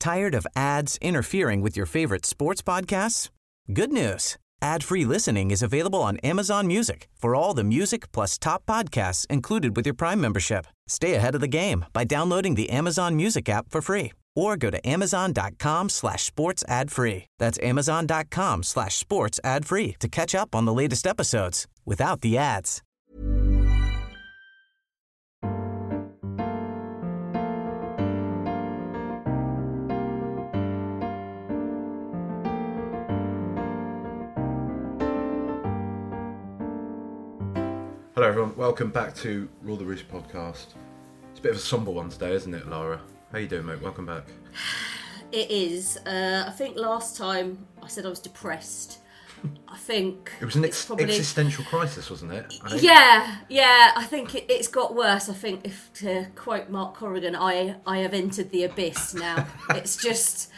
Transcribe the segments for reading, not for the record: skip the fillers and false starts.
Tired of ads interfering with your favorite sports podcasts? Good news. Ad-free listening is available on Amazon Music for all the music plus top podcasts included with your Prime membership. Stay ahead of the game by downloading the Amazon Music app for free or go to amazon.com/sports ad free. That's amazon.com/sports ad free to catch up on the latest episodes without the ads. Hello everyone, welcome back to Rule the Roost podcast. It's a bit of a sombre one today, isn't it, Lara? How you doing, mate? Welcome back. It is. I think last time I said I was depressed. I think it was an existential crisis, wasn't it? Yeah. I think it's got worse. I think, if to quote Mark Corrigan, I have entered the abyss now. It's just,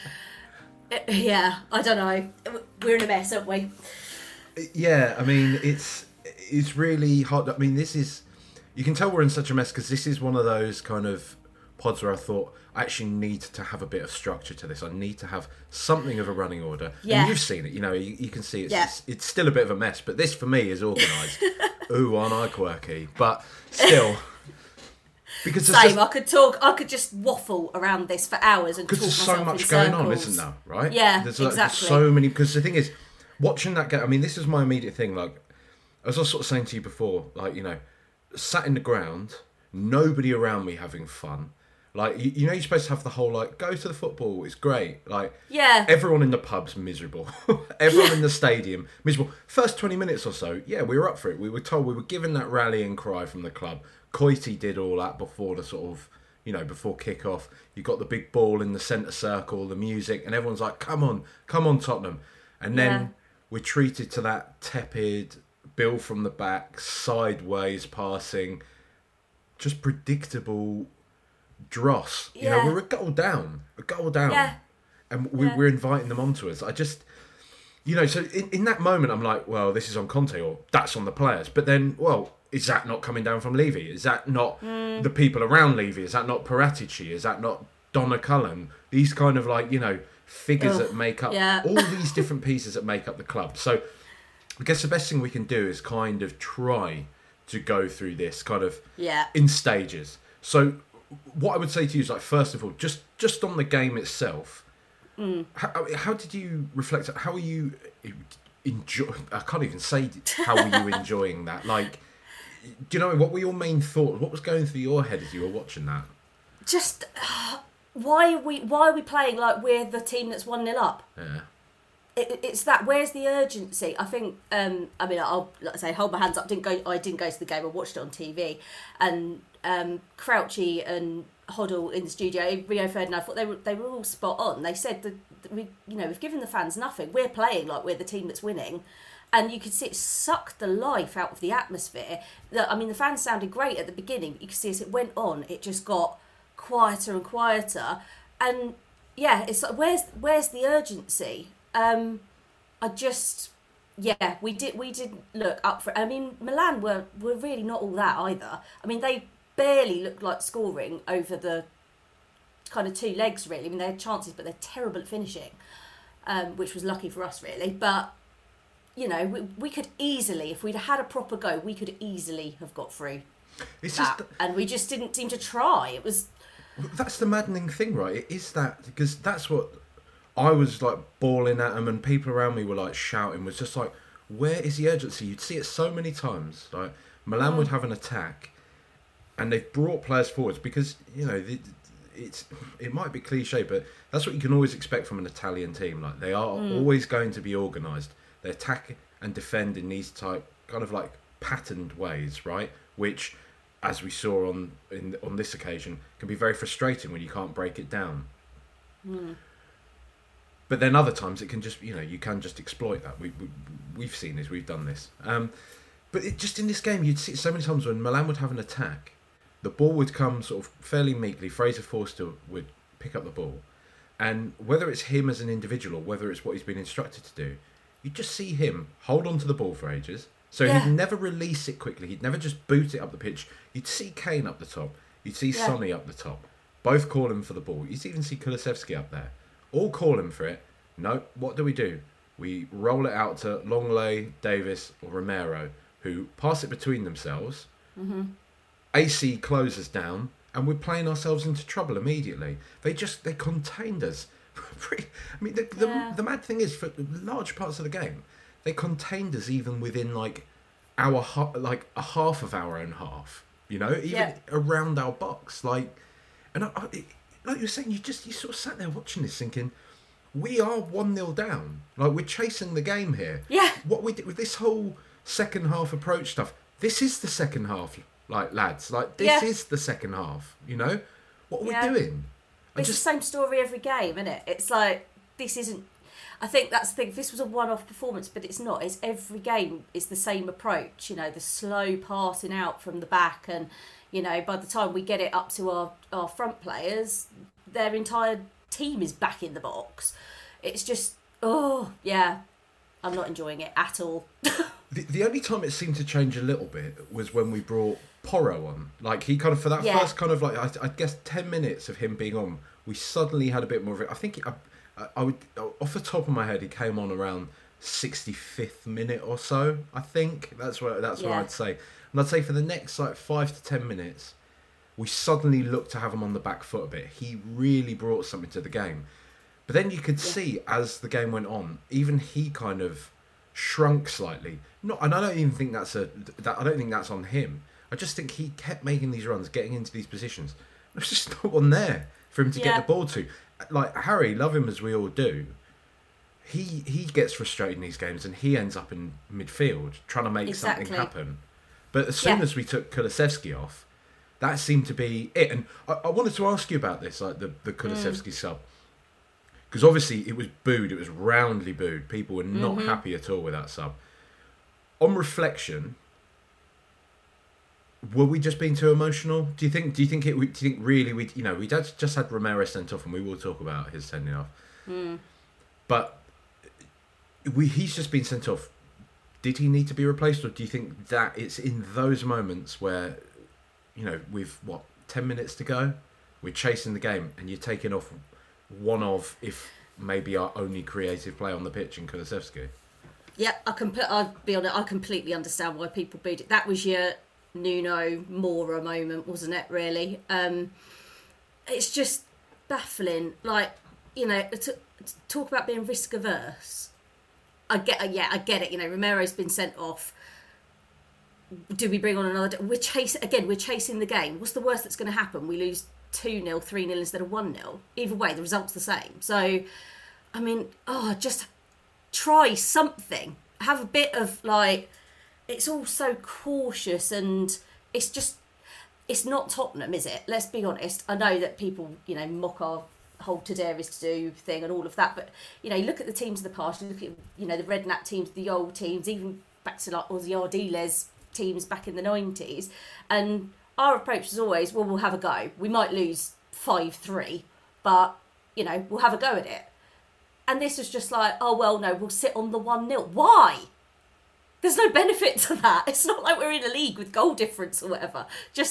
I don't know. We're in a mess, aren't we? Yeah, I mean, it's really hard. I mean, you can tell we're in such a mess because this is one of those kind of pods where I thought I actually need to have a bit of structure to this. I need to have something of a running order. Yeah. And you've seen it, you can see it's still a bit of a mess, but this for me is organised. Ooh, aren't I quirky? But still, because same. I could just waffle around this for hours and talk myself in circles. Because there's so much going on, isn't there? Right? Yeah, there's exactly. So many. Because the thing is, watching that game. I mean, this is my immediate thing. Like, as I was sort of saying to you before, like, sat in the ground, nobody around me having fun. Like, you're supposed to have the whole, like, go to the football, it's great. Like, everyone in the pub's miserable. Everyone in the stadium, miserable. First 20 minutes or so, we were up for it. We were told, we were given that rallying cry from the club. Coity did all that before the sort of, before kick-off. You got the big ball in the centre circle, the music, and everyone's like, come on, Tottenham. And then we're treated to that tepid Bill from the back, sideways passing, just predictable dross. We're a goal down, and we're inviting them onto us. I just, so in that moment, I'm like, well, this is on Conte or that's on the players. But then, well, is that not coming down from Levy? Is that not the people around Levy? Is that not Paratici? Is that not Donna Cullen? These kind of like, figures that make up all these different pieces that make up the club. So I guess the best thing we can do is kind of try to go through this kind of in stages. So what I would say to you is, like, first of all, just on the game itself, how did you reflect? How are you enjoy? I can't even say how were you enjoying that. Like, do you know what were your main thoughts? What was going through your head as you were watching that? Just why are we playing like we're the team that's 1-0 up? Yeah. It's that. Where's the urgency? I think. I'll say hold my hands up. I didn't go to the game. I watched it on TV, and Crouchy and Hoddle in the studio, Rio Ferdinand, I thought they were all spot on. They said that we've given the fans nothing. We're playing like we're the team that's winning, and you could see it sucked the life out of the atmosphere. The fans sounded great at the beginning, but you could see as it went on, it just got quieter and quieter, and it's like where's the urgency? We did look up for it. I mean, Milan were really not all that either. I mean, they barely looked like scoring over the kind of two legs, really. I mean, they had chances, but they're terrible at finishing, which was lucky for us, really. But, we could easily, if we'd had a proper go, we could easily have got through and we just didn't seem to try. It was... That's the maddening thing, right? It is that, because that's what... I was like bawling at them, and people around me were like shouting. Was just like, where is the urgency? You'd see it so many times. Like, Milan would have an attack, and they've brought players forwards because it might be cliche, but that's what you can always expect from an Italian team. Like, they are always going to be organised. They attack and defend in these type kind of like patterned ways, right? Which, as we saw on this occasion, can be very frustrating when you can't break it down. But then other times it can just, you can just exploit that. We've seen this, we've done this. But just in this game, you'd see so many times when Milan would have an attack, the ball would come sort of fairly meekly. Fraser Forster would pick up the ball. And whether it's him as an individual or whether it's what he's been instructed to do, you'd just see him hold on to the ball for ages. So he'd never release it quickly. He'd never just boot it up the pitch. You'd see Kane up the top. You'd see Sonny up the top. both calling for the ball. You even see Kulusevski up there, all calling for it. No, what do? We roll it out to Longley, Davis, or Romero, who pass it between themselves. Mm-hmm. AC closes down, and we're playing ourselves into trouble immediately. They contained us. I mean, the mad thing is, for large parts of the game, they contained us even within like a half of our own half. You know, even around our box. Like you're saying, you sort of sat there watching this, thinking, we are 1-0 down. Like, we're chasing the game here. Yeah. What we did with this whole second half approach stuff, this is the second half, like, lads. Like, this is the second half, you know? What are we doing? It's the same story every game, isn't it? It's like, this isn't... I think that's the thing. This was a one-off performance, but it's not. It's every game is the same approach, you know, the slow passing out from the back. And, you know, by the time we get it up to our front players, their entire team is back in the box. It's just, I'm not enjoying it at all. The only time it seemed to change a little bit was when we brought Porro on. Like, he kind of, for that first kind of, like, I guess 10 minutes of him being on, we suddenly had a bit more of it. I think I would, off the top of my head, he came on around 65th minute or so. I think that's what I'd say. And I'd say for the next like 5 to 10 minutes, we suddenly looked to have him on the back foot a bit. He really brought something to the game. But then you could see as the game went on, even he kind of shrunk slightly. And I don't even think I don't think that's on him. I just think he kept making these runs, getting into these positions. There's just no one there for him to get the ball to. Like, Harry, love him as we all do, he gets frustrated in these games and he ends up in midfield trying to make something happen. But as soon as we took Kulusevski off, that seemed to be it. And I wanted to ask you about this, like the Kulusevski sub. Because obviously it was booed, it was roundly booed. People were not happy at all with that sub. On reflection, were we just being too emotional? Do you think really we just had Romero sent off, and we will talk about his sending off. But he's just been sent off. Did he need to be replaced, or do you think that it's in those moments where, you know, with 10 minutes to go, we're chasing the game, and you're taking off one of, if maybe our only creative player on the pitch in Kulusevski? Yeah, I'll be honest, I completely understand why people booed it. That was your Nuno Moura moment, wasn't it, really? It's just baffling. Like, you know, to talk about being risk averse. I get it. You know, Romero's been sent off. Do we bring on another? We're chasing the game. What's the worst that's going to happen? We lose 2-0, 3-0 instead of 1-0. Either way, the result's the same. So, I mean, just try something. Have a bit of, like, it's all so cautious, and it's not Tottenham, is it? Let's be honest. I know that people, you know, mock our whole Tadaris to do thing and all of that, but, you know, look at the teams of the past. Look at, you know, the Redknapp teams, the old teams, even back to like Ozzy Ardiles teams back in the 90s, and our approach is always, well, we'll have a go. We might lose 5-3, but, you know, we'll have a go at it. And this was just like, oh, well, no, we'll sit on the 1-0. Why? There's no benefit to that. It's not like we're in a league with goal difference or whatever.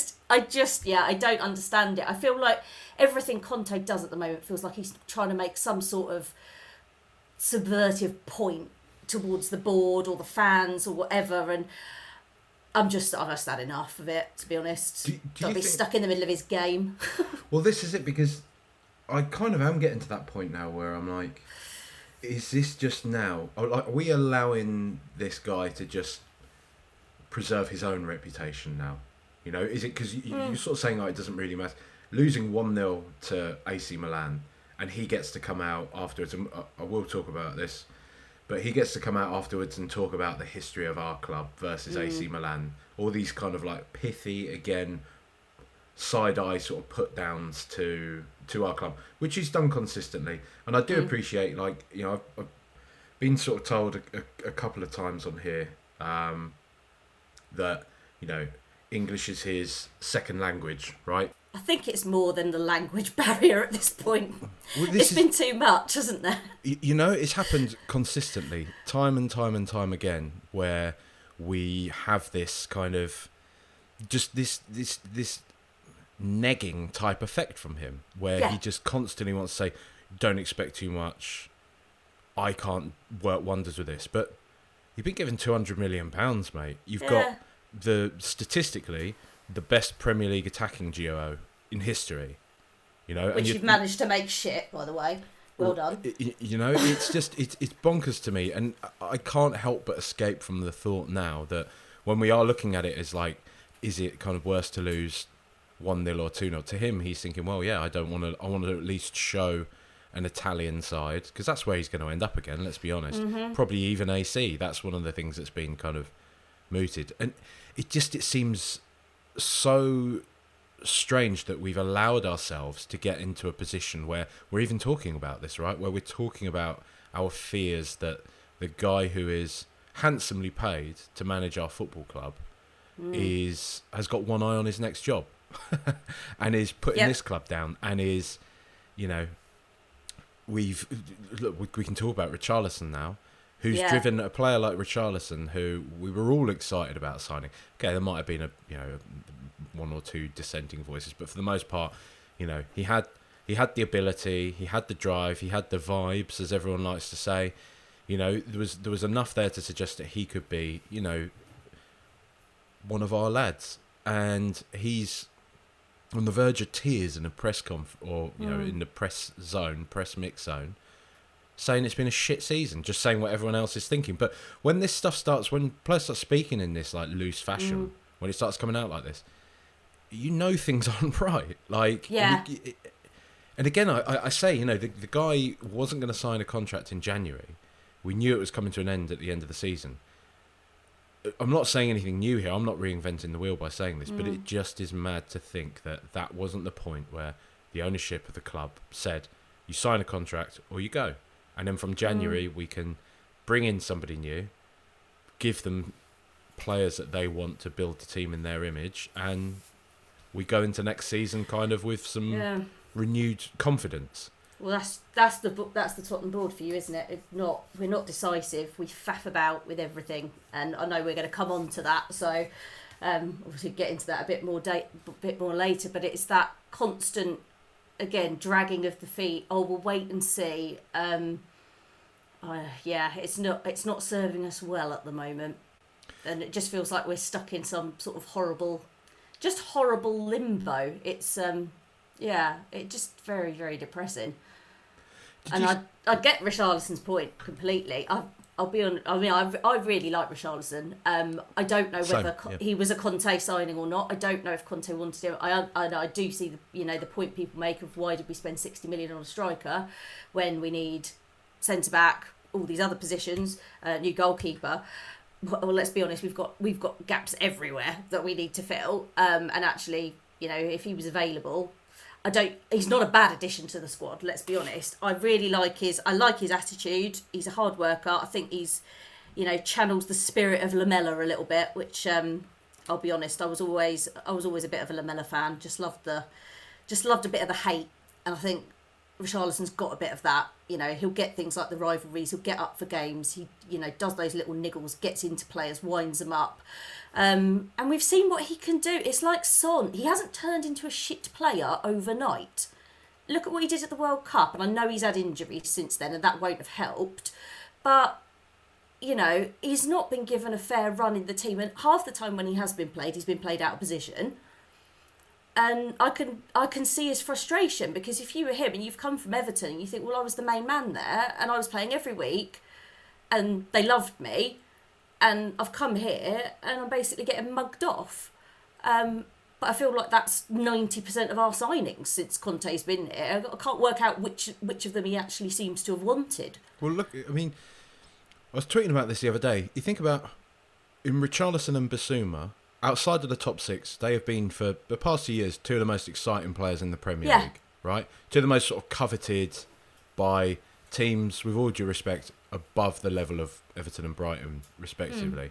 I don't understand it. I feel like everything Conte does at the moment feels like he's trying to make some sort of subversive point towards the board or the fans or whatever, and I've just had enough of it, to be honest. Got to be stuck in the middle of his game. Well, this is it, because I kind of am getting to that point now where I'm like, is this just now? Like, are we allowing this guy to just preserve his own reputation now? You know, is it because you're sort of saying, like, it doesn't really matter? Losing 1-0 to AC Milan, and he gets to come out afterwards, and I will talk about this, but he gets to come out afterwards and talk about the history of our club versus AC Milan. All these kind of, like, pithy, again, side-eye sort of put-downs to our club, which he's done consistently. And I do appreciate, like, you know, I've been sort of told a couple of times on here that, you know, English is his second language, right? I think it's more than the language barrier at this point. Well, it's been too much, hasn't there? You know, it's happened consistently, time and time again, where we have this kind of, just this negging type effect from him, where he just constantly wants to say, don't expect too much, I can't work wonders with this. But you've been given £200 million, mate. You've got statistically the best Premier League attacking GOO in history, you know, which you've managed to make shit, by the way. Well done. You know, it's just it's bonkers to me, and I can't help but escape from the thought now that when we are looking at it as like, is it kind of worse to lose 1-0 or 2-0? To him, he's thinking, well, yeah, I want to at least show an Italian side, because that's where he's going to end up again. Let's be honest. Probably even AC. That's one of the things that's been kind of mooted, and it seems so strange that we've allowed ourselves to get into a position where we're even talking about this, right? Where we're talking about our fears that the guy who is handsomely paid to manage our football club has got one eye on his next job and is putting this club down, and is, you know, we can talk about Richarlison now, who's driven a player like Richarlison, who we were all excited about signing. Okay, there might have been one or two dissenting voices, but for the most part, you know, he had the ability, he had the drive, he had the vibes, as everyone likes to say. You know, there was enough there to suggest that he could be, you know, one of our lads, and he's on the verge of tears in a press or you know, in the press mix zone, saying it's been a shit season, just saying what everyone else is thinking. But when this stuff starts, when players start speaking in this like loose fashion, when it starts coming out like this, you know things aren't right. Like, and again, I say, you know, the guy wasn't going to sign a contract in January. We knew it was coming to an end at the end of the season. I'm not saying anything new here. I'm not reinventing the wheel by saying this, but it just is mad to think that that wasn't the point where the ownership of the club said, you sign a contract or you go. And then from January, we can bring in somebody new, give them players that they want to build the team in their image, and we go into next season kind of with some renewed confidence. Well, that's the Tottenham board for you, isn't it? We're not decisive. We faff about with everything, and I know we're going to come on to that. So obviously get into that a bit more later. But it's that constant, again, dragging of the feet. Oh, we'll wait and see. It's not serving us well at the moment, and it just feels like we're stuck in some sort of horrible limbo. It's it's just very, very depressing. I get Richarlison's point completely. I'll be on. I mean, I really like Richarlison. I don't know whether he was a Conte signing or not. I don't know if Conte wanted to. I do see the point people make of why did we spend 60 million on a striker when we need centre back, all these other positions, new goalkeeper. Well, let's be honest, we've got gaps everywhere that we need to fill. And actually, you know, if he was available, he's not a bad addition to the squad, let's be honest. I like his attitude. He's a hard worker. I think he's, you know, channels the spirit of Lamella a little bit, which I'll be honest, I was always a bit of a Lamella fan. Just loved a bit of the hate, and I think Richarlison's got a bit of that. You know, he'll get things like the rivalries, he'll get up for games, he, you know, does those little niggles, gets into players, winds them up. And we've seen what he can do. It's like Son. He hasn't turned into a shit player overnight. Look at what he did at the World Cup, and I know he's had injuries since then, and that won't have helped. But, you know, he's not been given a fair run in the team, and half the time when he has been played, he's been played out of position. And I can see his frustration, because if you were him and you've come from Everton and you think, well, I was the main man there and I was playing every week and they loved me, and I've come here and I'm basically getting mugged off. But I feel like that's 90% of our signings since Conte's been here. I can't work out which of them he actually seems to have wanted. Well, look, I mean, I was tweeting about this the other day. You think about, in Richarlison and Bissouma, outside of the top six, they have been, for the past 2 years, two of the most exciting players in the Premier League, right? Two of the most sort of coveted by teams, with all due respect, above the level of Everton and Brighton, respectively.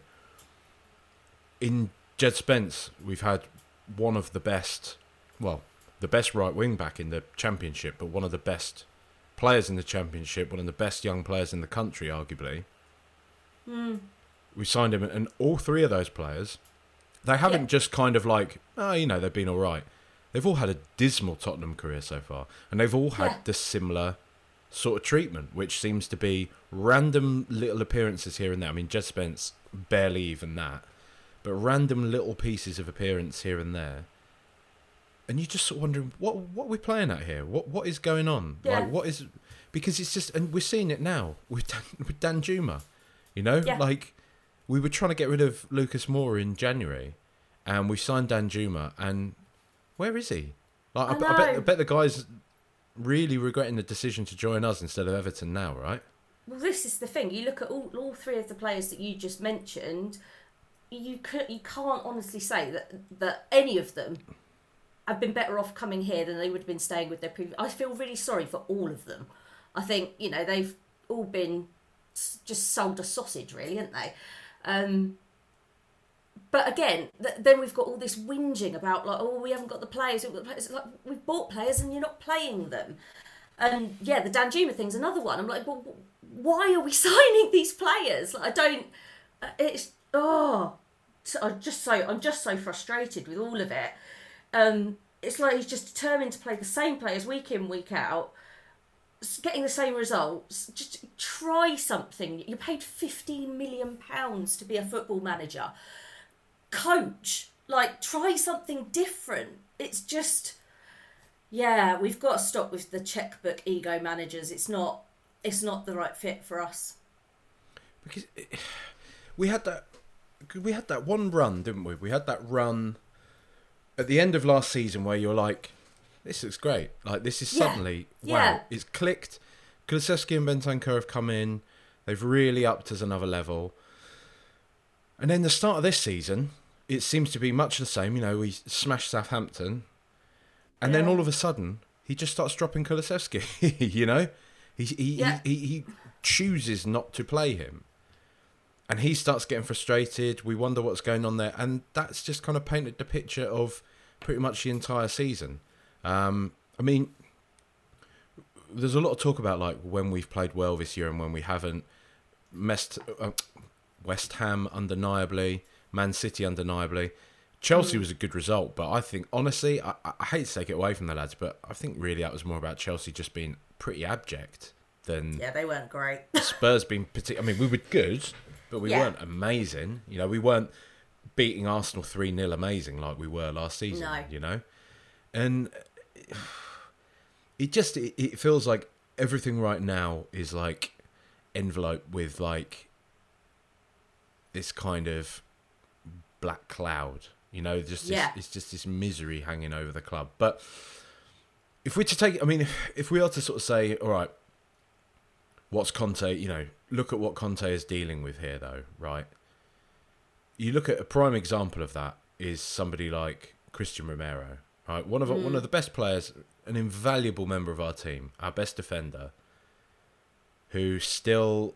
In Jed Spence, we've had one of the best, well, the best right wing back in the Championship, but one of the best players in the Championship, one of the best young players in the country, arguably. We signed him, and all three of those players, they haven't just kind of like, oh, you know, they've been all right. they've all had a dismal Tottenham career so far, and they've all had the similar sort of treatment, which seems to be random little appearances here and there. I mean, Jed Spence, barely even that, but random little pieces of appearance here and there. And you're just sort of wondering, what are we playing at here? What is going on? Yeah. Like, what is... Because it's just... And we're seeing it now with Danjuma, you know? Yeah. Like, we were trying to get rid of Lucas Moura in January, and we signed Danjuma, and where is he? Like, I bet the guy's really regretting the decision to join us instead of Everton now, right? Well, this is the thing. You look at all three of the players that you just mentioned. You can't honestly say that any of them have been better off coming here than they would have been staying with their previous. I feel really sorry for all of them. I think, you know, they've all been just sold a sausage, really, haven't they? But again, then we've got all this whinging about, like, oh, we haven't got the players. It's like, we've bought players and you're not playing them. And yeah, the Danjuma thing's another one. I'm like, well, why are we signing these players? Like, I don't. It's I'm just so frustrated with all of it. It's like he's just determined to play the same players week in, week out, getting the same results. Just try something. You're paid £15 million to be a football manager. Coach, like, try something different. It's just, yeah, we've got to stop with the checkbook ego managers. It's not the right fit for us. Because we had that one run, didn't we? We had that run at the end of last season where you're like, this looks great. Like, this is suddenly, wow, it's clicked. Kulusevski and Bentancur have come in. They've really upped us another level. And then the start of this season, it seems to be much the same. You know, we smashed Southampton. And then all of a sudden, he just starts dropping Kulusevski, you know? He chooses not to play him. And he starts getting frustrated. We wonder what's going on there. And that's just kind of painted the picture of pretty much the entire season. I mean, there's a lot of talk about, like, when we've played well this year and when we haven't. West Ham, undeniably. Man City, undeniably. Chelsea was a good result, but I think, honestly, I hate to take it away from the lads, but I think really that was more about Chelsea just being pretty abject than... Yeah, they weren't great. Spurs being particular. I mean, we were good, but we weren't amazing. You know, we weren't beating Arsenal 3-0 amazing like we were last season, you know? And it feels like everything right now is, like, enveloped with, like, this kind of black cloud. You know, just this, it's just this misery hanging over the club. But if we're to take, I mean, if we are to sort of say, all right, what's Conte, you know, look at what Conte is dealing with here, though, right? You look at a prime example of that is somebody like Christian Romero, right? One of the best players, an invaluable member of our team, our best defender, who still...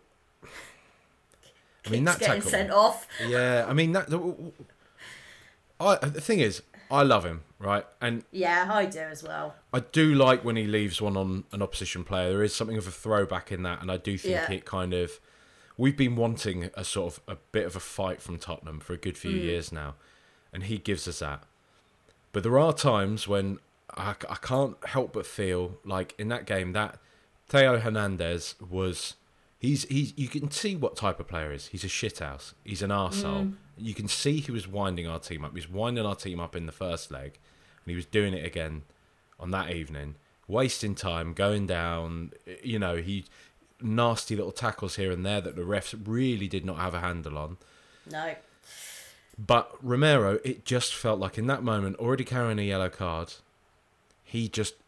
I mean, that getting tackle, sent off. Yeah, I mean, the thing is, I love him, right? And yeah, I do as well. I do like when he leaves one on an opposition player. There is something of a throwback in that, and I do think it kind of... We've been wanting a sort of a bit of a fight from Tottenham for a good few years now, and he gives us that. But there are times when I can't help but feel like in that game that Theo Hernandez was... You can see what type of player he is. He's a shithouse. He's an arsehole. You can see he was winding our team up. He was winding our team up in the first leg, and he was doing it again on that evening, wasting time, going down. You know, he nasty little tackles here and there that the refs really did not have a handle on. No. But Romero, it just felt like in that moment, already carrying a yellow card, he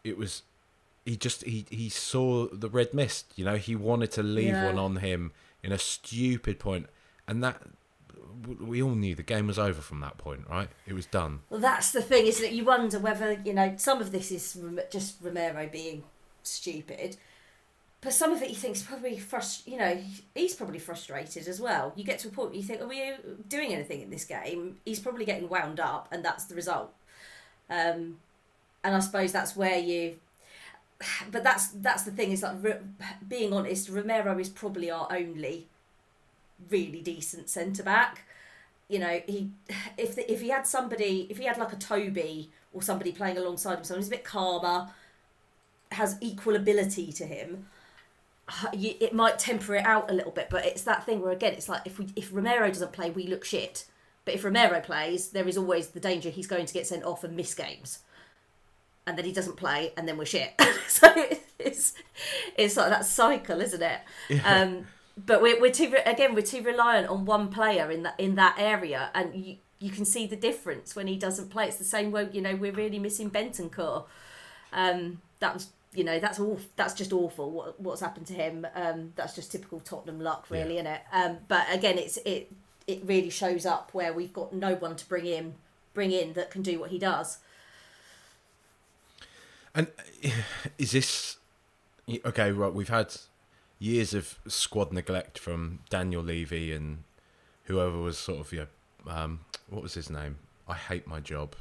saw the red mist, you know. He wanted to leave one on him in a stupid point, and that we all knew the game was over from that point, right? It was done. Well, that's the thing, isn't it? You wonder whether, you know, some of this is just Romero being stupid, but some of it you think is probably he's probably frustrated as well. You get to a point where you think, are we doing anything in this game? He's probably getting wound up, and that's the result. And I suppose that's where you... But that's the thing, is like, being honest, Romero is probably our only really decent centre-back. you know, if he had somebody, if he had like a Toby or somebody playing alongside him, someone who's a bit calmer, has equal ability to him, it might temper it out a little bit. But it's that thing where, again, it's like if Romero doesn't play, we look shit. But if Romero plays, there is always the danger he's going to get sent off and miss games. And then he doesn't play, and then we're shit. So it's like that cycle, isn't it? Yeah. But we're too reliant on one player in that area, and you can see the difference when he doesn't play. It's the same way, you know, we're really missing Bentancur. That's just awful what's happened to him. That's just typical Tottenham luck, really, isn't it? But again, it really shows up where we've got no one to bring in that can do what he does. And is this okay? Right, we've had years of squad neglect from Daniel Levy and whoever was sort of what was his name? I hate my job.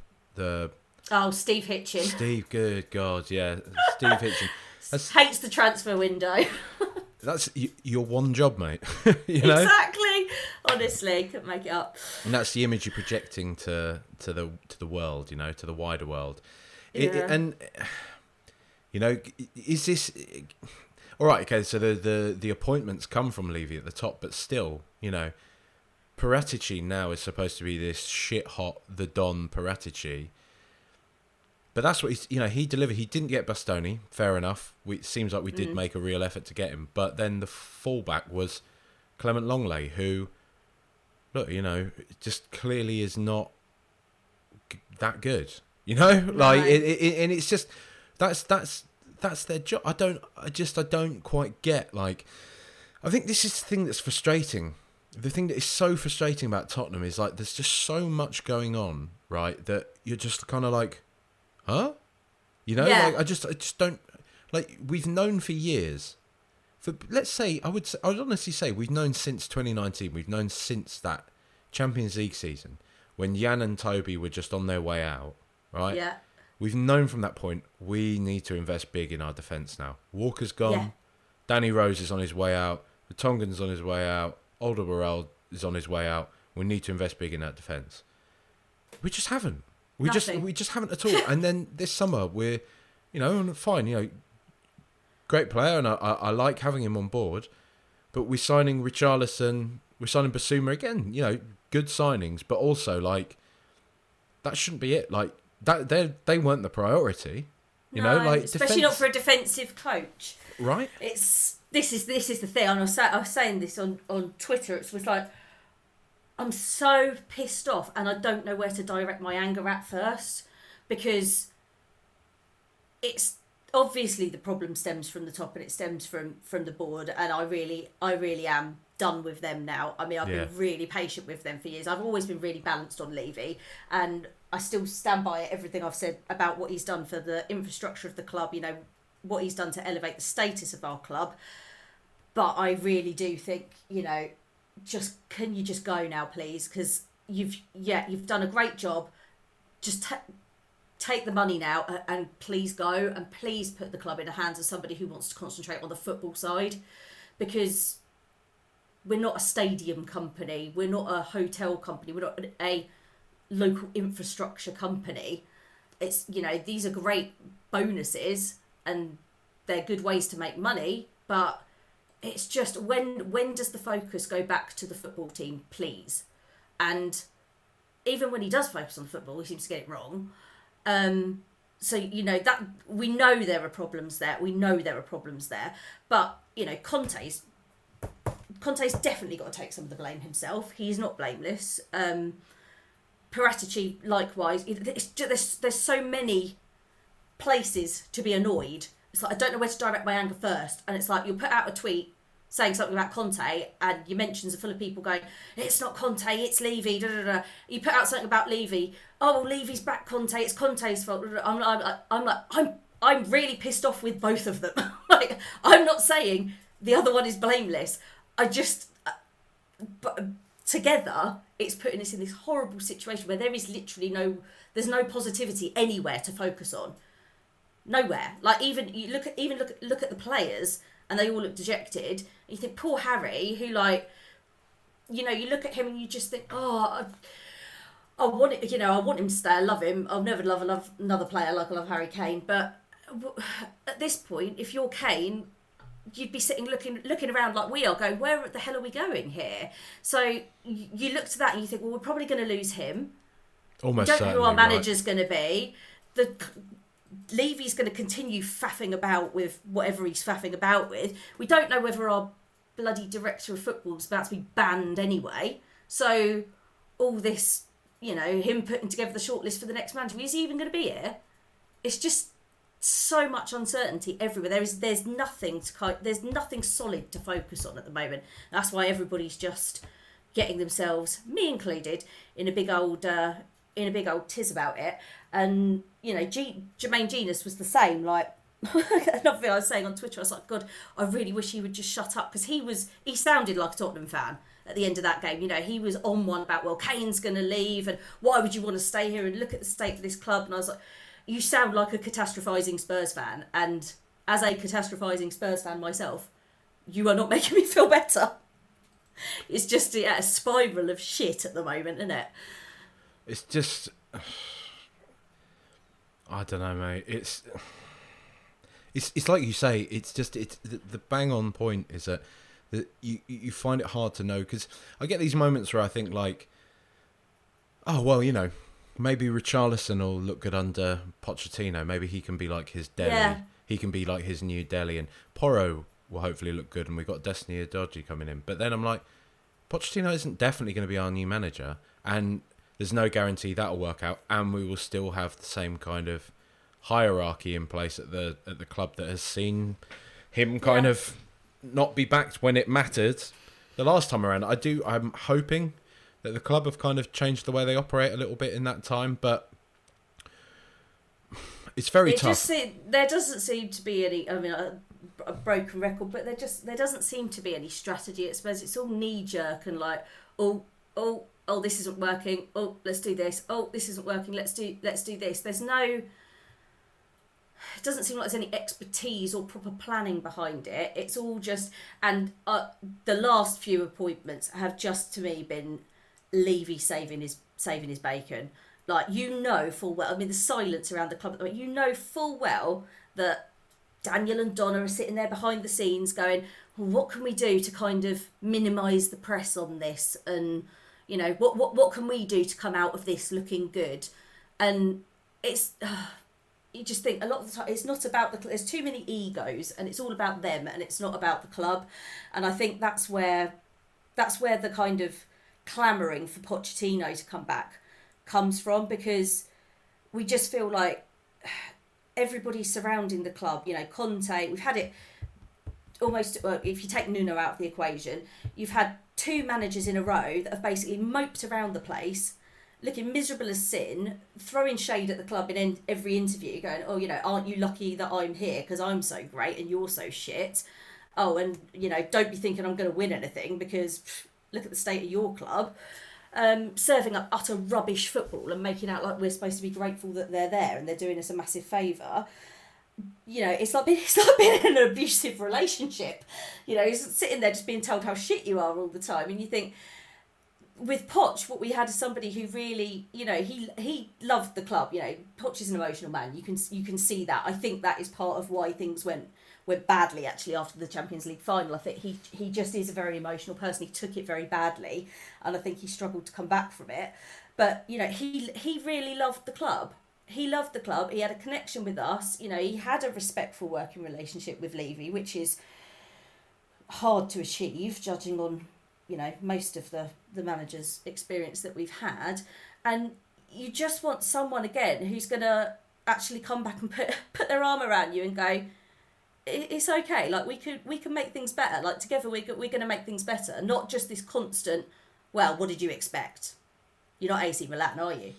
Steve Hitchin. Steve, good God, yeah, Steve Hitchin hates the transfer window. That's your one job, mate. You know? Exactly. Honestly, couldn't make it up. And that's the image you're projecting to the world, you know, to the wider world. And you know, is this all right? Okay, so the appointments come from Levy at the top, but still, you know, Paratici now is supposed to be this shit hot the Don Paratici. But that's what he delivered. He didn't get Bastoni, fair enough. It seems like we did make a real effort to get him. But then the fallback was Clement Longley, who, look, you know, just clearly is not that good. You know, like and it's just that's their job. I don't quite get, like, I think this is the thing that's frustrating. The thing that is so frustrating about Tottenham is, like, there's just so much going on, right, that you're just kind of like, huh? You know, like, I just don't, like, we've known for years. Let's say, I would honestly say we've known since 2019. We've known since that Champions League season when Jan and Toby were just on their way out, right? Yeah. We've known from that point we need to invest big in our defence now. Walker's gone. Yeah. Danny Rose is on his way out. Vertonghen's on his way out. Alderweireld is on his way out. We need to invest big in that defence. We just haven't. We just haven't at all. And then this summer we're, you know, fine, you know, great player, and I like having him on board. But we're signing Richarlison, we're signing Basuma again. You know, good signings, but also, like, that shouldn't be it. Like, that they weren't the priority. You know, like, especially not for a defensive coach. Right. This is the thing. And I was saying this on Twitter. It was like, I'm so pissed off, and I don't know where to direct my anger at first, because it's obviously the problem stems from the top and it stems from the board, and I really am done with them now. I mean, I've been really patient with them for years. I've always been really balanced on Levy, and I still stand by everything I've said about what he's done for the infrastructure of the club, you know, what he's done to elevate the status of our club. But I really do think, you know, can you just go now, please? Because you've done a great job. Just take the money now and please go, and please put the club in the hands of somebody who wants to concentrate on the football side, because we're not a stadium company, we're not a hotel company, we're not a local infrastructure company. It's, you know, these are great bonuses and they're good ways to make money, but it's just, when does the focus go back to the football team, please? And even when he does focus on football, he seems to get it wrong. So, you know, that we know there are problems there. But, you know, Conte's definitely got to take some of the blame himself. He's not blameless. Paratici, likewise. There's so many places to be annoyed. It's like, I don't know where to direct my anger first. And it's like, you'll put out a tweet saying something about Conte, and your mentions are full of people going, it's not Conte, it's Levy, da da da. You put out something about Levy, oh, well, Levy's back Conte, it's Conte's fault. I'm really pissed off with both of them. Like, I'm not saying the other one is blameless. But together, it's putting us in this horrible situation where there is literally there's no positivity anywhere to focus on. Nowhere. Like, even look at the players, and they all look dejected. And you think, poor Harry, who, like, you know, you look at him and you just think, oh, I want it. You know, I want him to stay. I love him. I'll never love another player like I love Harry Kane. But at this point, if you're Kane, you'd be sitting looking around like we are, going, where the hell are we going here? So you look to that and you think, well, we're probably going to lose him. Almost we don't know who our manager's right. going to be. Levy's going to continue faffing about with whatever he's faffing about with. We don't know whether our bloody director of football is about to be banned anyway. So all this, you know, him putting together the shortlist for the next manager, is he even going to be here? It's just so much uncertainty everywhere. There's nothing solid to focus on at the moment. That's why everybody's just getting themselves, me included, in a big old tiz about it. And you know, Jermaine Genius was the same. Like another thing I was saying on Twitter, I was like, God, I really wish he would just shut up, because he sounded like a Tottenham fan at the end of that game. You know, he was on one about, well, Kane's going to leave and why would you want to stay here and look at the state of this club. And I was like, you sound like a catastrophising Spurs fan, and as a catastrophising Spurs fan myself, you are not making me feel better. It's just a spiral of shit at the moment, isn't it? It's just, I don't know, mate. It's like you say. It's the bang on point is that you find it hard to know, because I get these moments where I think like, oh well, you know, maybe Richarlison will look good under Pochettino. Maybe he can be like his Dele. Yeah. He can be like his new Dele, and Porro will hopefully look good. And we've got Destiny Udogie coming in. But then I'm like, Pochettino isn't definitely going to be our new manager, and there's no guarantee that'll work out. And we will still have the same kind of hierarchy in place at the club that has seen him kind of not be backed when it mattered the last time around. I'm hoping that the club have kind of changed the way they operate a little bit in that time, but it's very tough. There doesn't seem to be any, I mean, a broken record, but there doesn't seem to be any strategy at Spurs. It's all knee-jerk and like, oh, this isn't working, oh, let's do this, oh, this isn't working, let's do this. There's no... It doesn't seem like there's any expertise or proper planning behind it. It's all just... And the last few appointments have just, to me, been Levy saving his bacon. Like, you know full well, I mean, the silence around the club at the moment, you know full well that Daniel and Donna are sitting there behind the scenes going, well, what can we do to kind of minimise the press on this? And, you know, what can we do to come out of this looking good? And it's... you just think a lot of the time it's not about the club. There's too many egos and it's all about them and it's not about the club. And I think that's where the kind of clamouring for Pochettino to come back comes from, because we just feel like everybody surrounding the club, you know, Conte, we've had it almost, well, if you take Nuno out of the equation, you've had two managers in a row that have basically moped around the place, looking miserable as sin, throwing shade at the club in every interview, going, oh, you know, aren't you lucky that I'm here because I'm so great and you're so shit? Oh, and, you know, don't be thinking I'm going to win anything because look at the state of your club. Serving up utter rubbish football and making out like we're supposed to be grateful that they're there and they're doing us a massive favour. You know, it's like being in an abusive relationship. You know, he's sitting there just being told how shit you are all the time, and you think, with Poch, what we had is somebody who really, you know, he loved the club. You know, Poch is an emotional man. You can see that. I think that is part of why things went badly actually after the Champions League final. I think he just is a very emotional person. He took it very badly, and I think he struggled to come back from it. But you know, he really loved the club. He loved the club. He had a connection with us. You know, he had a respectful working relationship with Levy, which is hard to achieve, judging on, you know, most of the manager's experience that we've had. And you just want someone, again, who's going to actually come back and put their arm around you and go, it's okay, like we can make things better, like together we're going to make things better, not just this constant, well, what did you expect? You're not AC Milan, are you?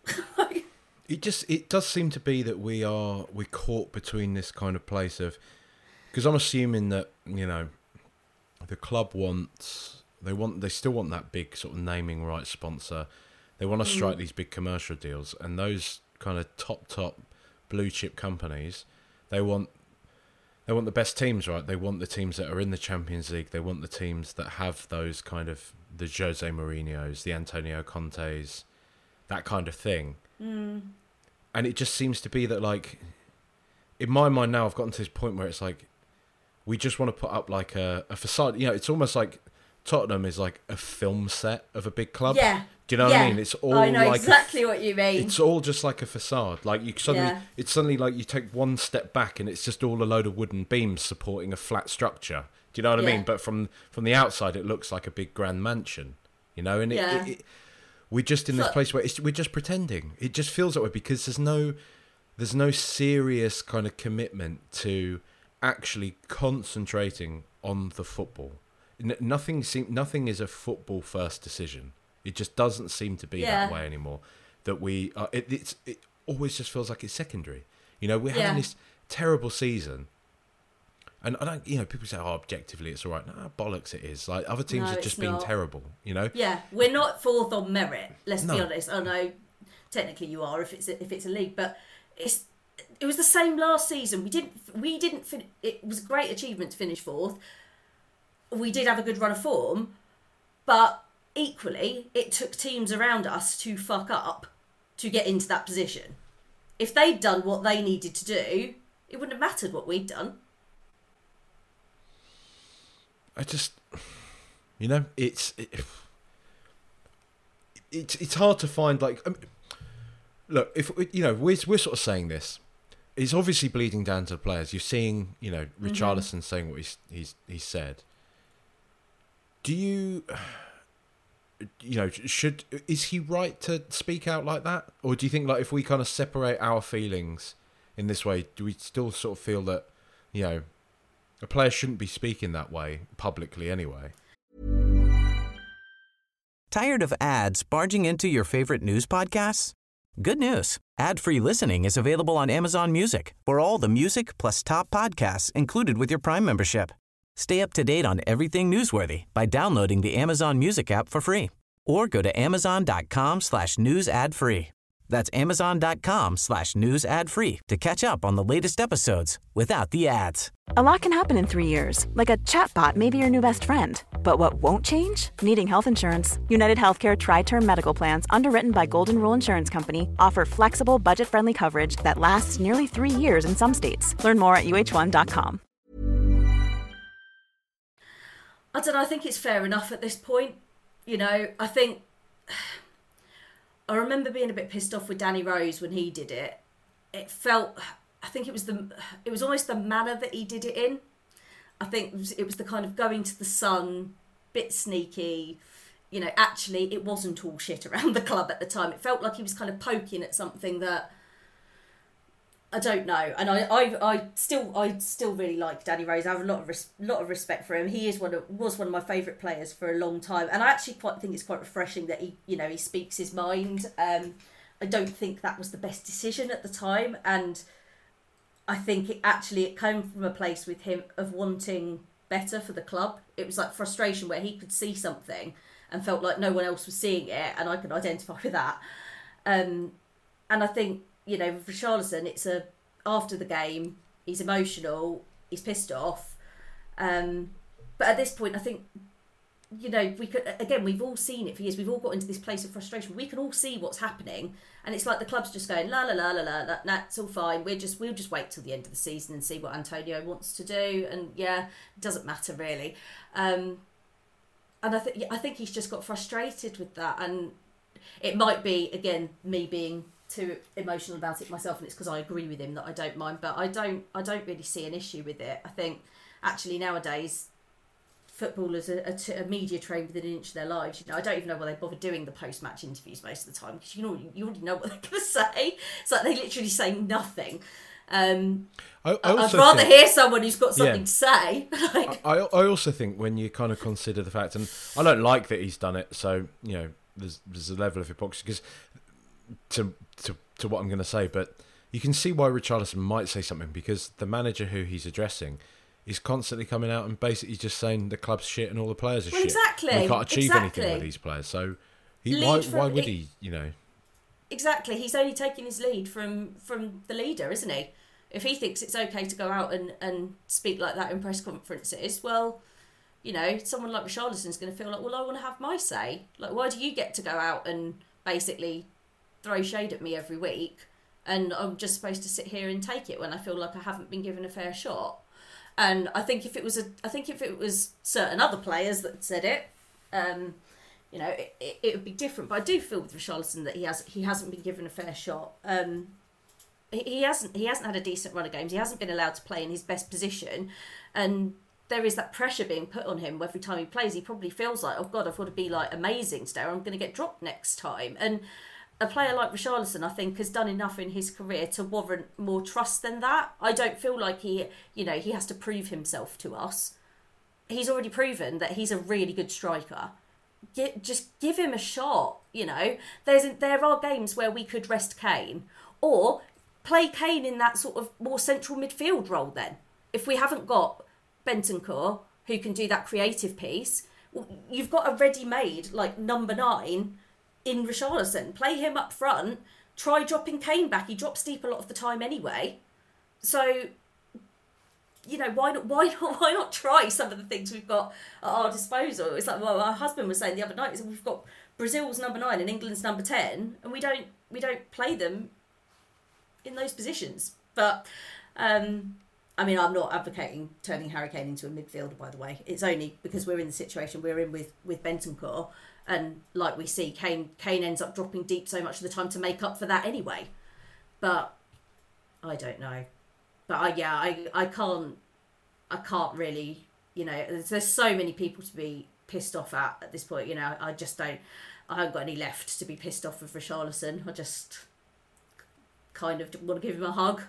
It does seem to be that we're caught between this kind of place of, because I'm assuming that, you know, the club they still want that big sort of naming rights sponsor. They want to strike these big commercial deals, and those kind of top blue chip companies, they want the best teams, right? They want the teams that are in the Champions League. They want the teams that have those kind of the Jose Mourinhos, the Antonio Contes, that kind of thing. And it just seems to be that, like, in my mind now, I've gotten to this point where it's like, we just want to put up like a facade. You know, it's almost like Tottenham is like a film set of a big club. Yeah. Do you know what I mean? It's all I know like exactly what you mean. It's all just like a facade. Like it's suddenly like you take one step back and it's just all a load of wooden beams supporting a flat structure. Do you know what I mean? But from the outside, it looks like a big grand mansion. You know, and we're just in this place where we're just pretending. It just feels that way because there's no serious kind of commitment to actually concentrating on the football. Nothing is a football first decision. It just doesn't seem to be that way anymore. That we it always just feels like it's secondary. You know, we're having this terrible season, and I don't. You know, people say, "Oh, objectively, it's all right." No, bollocks, it is. Like other teams have just been terrible. You know. Yeah, we're not fourth on merit. Let's be honest. I know technically you are if it's a league, but it was the same last season. We didn't. It was a great achievement to finish fourth. We did have a good run of form, but equally, it took teams around us to fuck up to get into that position. If they'd done what they needed to do, it wouldn't have mattered what we'd done. I just, you know, it's hard to find, like, look, if you know, we're sort of saying this. It's obviously bleeding down to the players. You're seeing, you know, Richarlison saying what he's said. Do you know, is he right to speak out like that? Or do you think, like, if we kind of separate our feelings in this way, do we still sort of feel that, you know, a player shouldn't be speaking that way publicly anyway? Tired of ads barging into your favorite news podcasts? Good news. Ad-free listening is available on Amazon Music for all the music plus top podcasts included with your Prime membership. Stay up to date on everything newsworthy by downloading the Amazon Music app for free or go to amazon.com/news ad free. That's amazon.com/news ad free to catch up on the latest episodes without the ads. A lot can happen in 3 years, like a chatbot may be your new best friend. But what won't change? Needing health insurance. United Healthcare Tri-Term Medical Plans, underwritten by Golden Rule Insurance Company, offer flexible, budget-friendly coverage that lasts nearly 3 years in some states. Learn more at uh1.com. I don't know, I think it's fair enough at this point. You know, I think... I remember being a bit pissed off with Danny Rose when he did it. It felt... I think it was almost the manner that he did it in. I think it was the kind of going to the sun, bit sneaky. You know, actually, it wasn't all shit around the club at the time. It felt like he was kind of poking at something that... I don't know, and I still really like Danny Rose. I have a lot of respect for him. He was one of my favourite players for a long time, and I actually think it's quite refreshing that he speaks his mind. I don't think that was the best decision at the time, and I think it came from a place with him of wanting better for the club. It was like frustration where he could see something and felt like no one else was seeing it, and I could identify with that. And I think, you know, with Richarlison, after the game, he's emotional, he's pissed off. But at this point, I think, you know, we've all seen it for years. We've all got into this place of frustration. We can all see what's happening. And it's like the club's just going, la la la la la, that's all fine. We'll just wait till the end of the season and see what Antonio wants to do. And yeah, it doesn't matter really. And I think he's just got frustrated with that. And it might be, again, me being too emotional about it myself, and it's because I agree with him that I don't mind, but I don't really see an issue with it. I think actually nowadays footballers are media trained within an inch of their lives. You know, I don't even know why they bother doing the post-match interviews most of the time, because you already know what they're going to say. It's like they literally say nothing. I'd rather hear someone who's got something to say. I also think when you kind of consider the fact, and I don't like that he's done it, so you know there's a level of hypocrisy because to what I'm going to say, but you can see why Richarlison might say something, because the manager who he's addressing is constantly coming out and basically just saying the club's shit and all the players are shit. Exactly. We can't achieve anything with these players, so why would he? You know. Exactly. He's only taking his lead from the leader, isn't he? If he thinks it's okay to go out and speak like that in press conferences, well, you know, someone like Richarlison's going to feel like, well, I want to have my say. Like, why do you get to go out and basically throw shade at me every week, and I'm just supposed to sit here and take it when I feel like I haven't been given a fair shot? And I think if it was certain other players that said it, you know, it would be different. But I do feel with Richarlison that he hasn't been given a fair shot. He hasn't had a decent run of games. He hasn't been allowed to play in his best position, and there is that pressure being put on him every time he plays. He probably feels like, oh God, I've got to be like amazing today, or I'm going to get dropped next time. And a player like Richarlison, I think, has done enough in his career to warrant more trust than that. I don't feel like he has to prove himself to us. He's already proven that he's a really good striker. Just give him a shot. You know, there are games where we could rest Kane, or play Kane in that sort of more central midfield role then. If we haven't got Bentancur, who can do that creative piece, you've got a ready-made, like, number 9 in Richarlison. Play him up front. Try dropping Kane back. He drops deep a lot of the time anyway. So, you know, why not try some of the things we've got at our disposal? It's like, well, our husband was saying the other night, we've got Brazil's number 9 and England's number 10, and we don't play them in those positions. But I mean, I'm not advocating turning Harry Kane into a midfielder, by the way. It's only because we're in the situation we're in with Bentancur, and like we see, Kane ends up dropping deep so much of the time to make up for that anyway. But I don't know. But I can't really, you know, there's so many people to be pissed off at this point. You know, I haven't got any left to be pissed off with Richarlison. I just kind of want to give him a hug.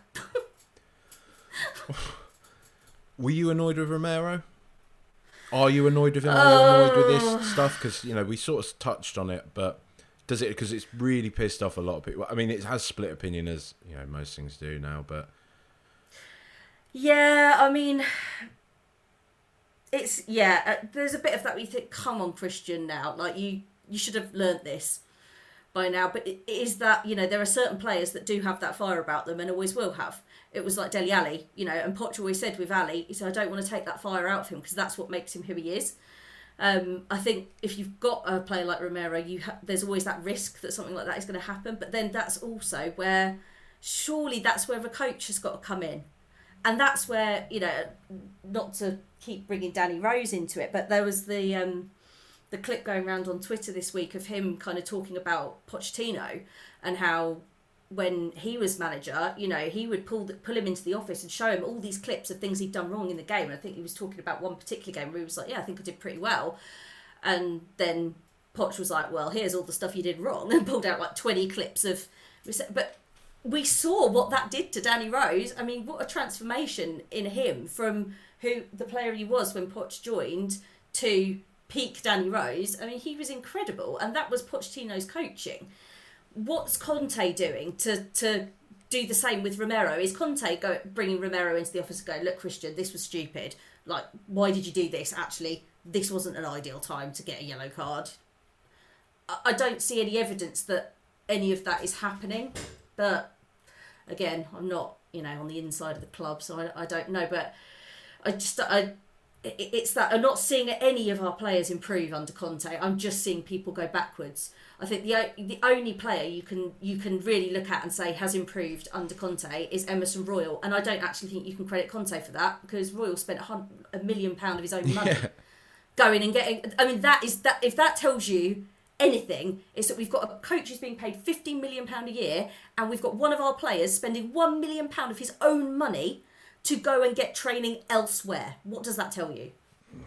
Were you annoyed with Romero? Are you annoyed with him? Are you annoyed with this stuff? Because, you know, we sort of touched on it, but does it, because it's really pissed off a lot of people. I mean, it has split opinion, as, you know, most things do now, but yeah, I mean, it's, there's a bit of that where you think, come on, Christian, now, like, you should have learnt this by now. But it is that, you know, there are certain players that do have that fire about them and always will have. It was like Dele Alli, you know, and Poch always said with Ali, he said, I don't want to take that fire out of him because that's what makes him who he is. I think if you've got a player like Romero, there's always that risk that something like that is going to happen. But then that's also where, surely that's where the coach has got to come in. And that's where, you know, not to keep bringing Danny Rose into it, but there was the clip going around on Twitter this week of him kind of talking about Pochettino and how when he was manager, you know, he would pull him into the office and show him all these clips of things he'd done wrong in the game. And I think he was talking about one particular game where he was like, yeah, I think I did pretty well. And then Poch was like, well, here's all the stuff you did wrong, and pulled out like 20 clips of... But we saw what that did to Danny Rose. I mean, what a transformation in him from who the player he was when Poch joined to peak Danny Rose. I mean, he was incredible, and that was Pochettino's coaching. What's Conte doing to do the same with Romero? Is Conte bringing Romero into the office and going, look, Christian, this was stupid. Like, why did you do this? Actually, this wasn't an ideal time to get a yellow card. I don't see any evidence that any of that is happening. But again, I'm not, you know, on the inside of the club, so I don't know. But it's that I'm not seeing any of our players improve under Conte. I'm just seeing people go backwards. I think the only player you can really look at and say has improved under Conte is Emerson Royal, and I don't actually think you can credit Conte for that, because Royal spent £1 million of his own money going and getting. I mean, that is that. If that tells you anything, is that we've got a coach who's being paid £15 million a year, and we've got one of our players spending £1 million of his own money to go and get training elsewhere. What does that tell you?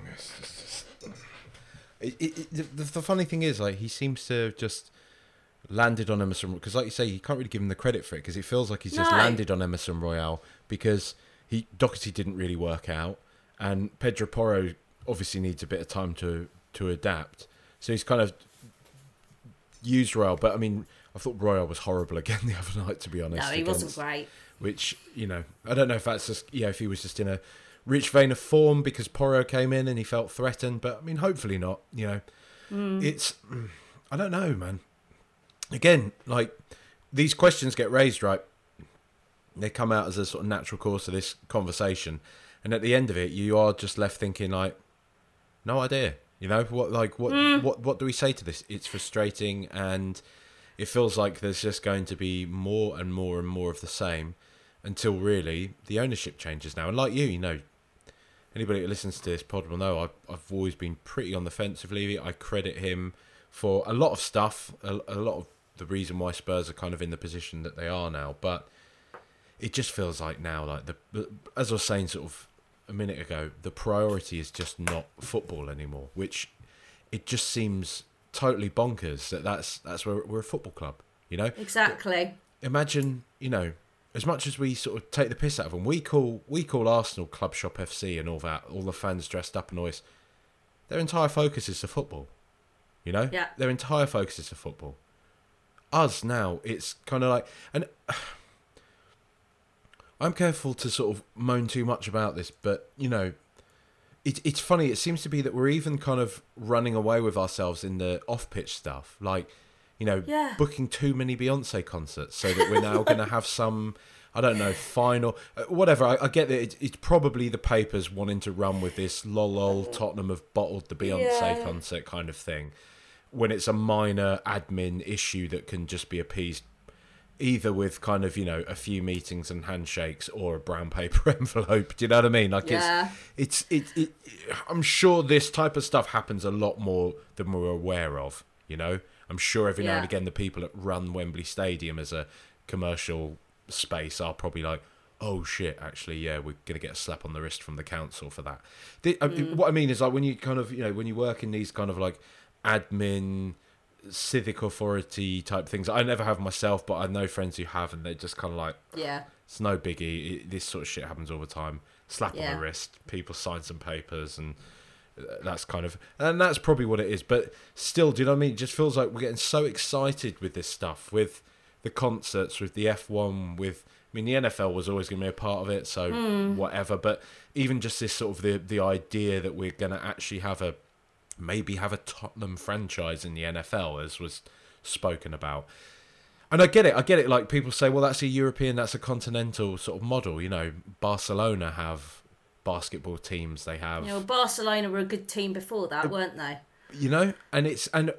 The funny thing is, like, he seems to have just landed on Emerson, because, like you say, you can't really give him the credit for it, because it feels like he's just landed on Emerson Royal because Doherty didn't really work out, and Pedro Porro obviously needs a bit of time to adapt. So he's kind of used Royal, but I mean, I thought Royal was horrible again the other night, to be honest. No, he wasn't great. Which, you know, I don't know if that's just, you know, if he was just in a rich vein of form because Porro came in and he felt threatened, but I mean, hopefully not, you know. It's, I don't know, man. Again, like, these questions get raised, right? They come out as a sort of natural course of this conversation, and at the end of it, you are just left thinking, like, No idea. You know, what do we say to this? It's frustrating, and it feels like there's just going to be more and more and more of the same until really the ownership changes now. And like you know, anybody that listens to this pod will know I've always been pretty on the fence with Levy. I credit him for a lot of stuff, a lot of the reason why Spurs are kind of in the position that they are now. But it just feels like now, like as I was saying sort of a minute ago, the priority is just not football anymore, which it just seems totally bonkers that's where we're a football club, you know? Exactly. Imagine, you know, as much as we sort of take the piss out of them, we call Arsenal Club Shop FC and all that, all the fans dressed up and all this. Their entire focus is to football, you know? Yeah. Their entire focus is to football. Us now, it's kind of like, and I'm careful to sort of moan too much about this, but, you know, it's funny. It seems to be that we're even kind of running away with ourselves in the off-pitch stuff. Like, you know, booking too many Beyonce concerts so that we're now going to have some, I don't know, final, whatever. I get that it's probably the papers wanting to run with this lol Tottenham have bottled the Beyonce concert kind of thing, when it's a minor admin issue that can just be appeased either with kind of, you know, a few meetings and handshakes or a brown paper envelope. Do you know what I mean? Like, it's I'm sure this type of stuff happens a lot more than we're aware of, you know? I'm sure every now and again the people that run Wembley Stadium as a commercial space are probably like, oh shit, actually, yeah, we're going to get a slap on the wrist from the council for that. What I mean is, like, when you kind of, you know, when you work in these kind of like admin, civic authority type things, I never have myself, but I know friends who have, and they're just kind of like, it's no biggie. This sort of shit happens all the time. Slap on the wrist, people sign some papers, and that's probably what it is. But still, do you know what I mean? It just feels like we're getting so excited with this stuff, with the concerts, with the F1, with, I mean, the NFL was always going to be a part of it, so whatever. But even just this sort of the idea that we're going to actually maybe have a Tottenham franchise in the NFL, as was spoken about. And I get it. Like, people say, well, that's a continental sort of model. You know, Barcelona have basketball teams. They have, you know, Barcelona were a good team before that, weren't they? You know, and it's and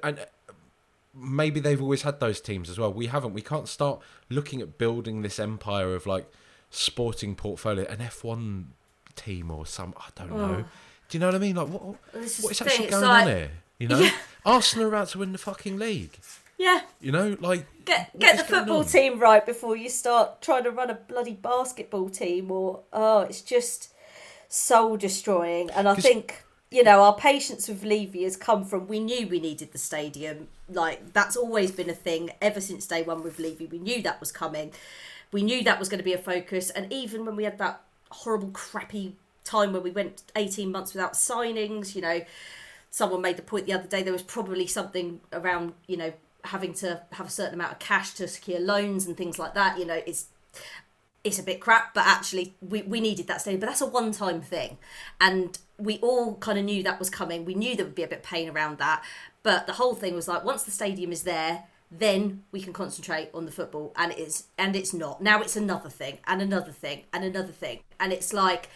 maybe they've always had those teams as well. We haven't. We can't start looking at building this empire of like sporting portfolio, an F1 team or some, I don't know. Do you know what I mean? Like, what is actually going on here? You know, Arsenal are about to win the fucking league. Yeah. You know, like, get the football team right before you start trying to run a bloody basketball team, or it's just soul destroying. And I think, you know, our patience with Levy has come from, we knew we needed the stadium. Like, that's always been a thing ever since day one with Levy. We knew that was coming. We knew that was going to be a focus. And even when we had that horrible, crappy time when we went 18 months without signings, you know, someone made the point the other day, there was probably something around, you know, having to have a certain amount of cash to secure loans and things like that. You know, it's a bit crap, but actually we needed that stadium. But that's a one-time thing, and we all kind of knew that was coming. We knew there would be a bit of pain around that, but the whole thing was like, once the stadium is there, then we can concentrate on the football. And it's not. Now it's another thing and another thing and another thing, and it's like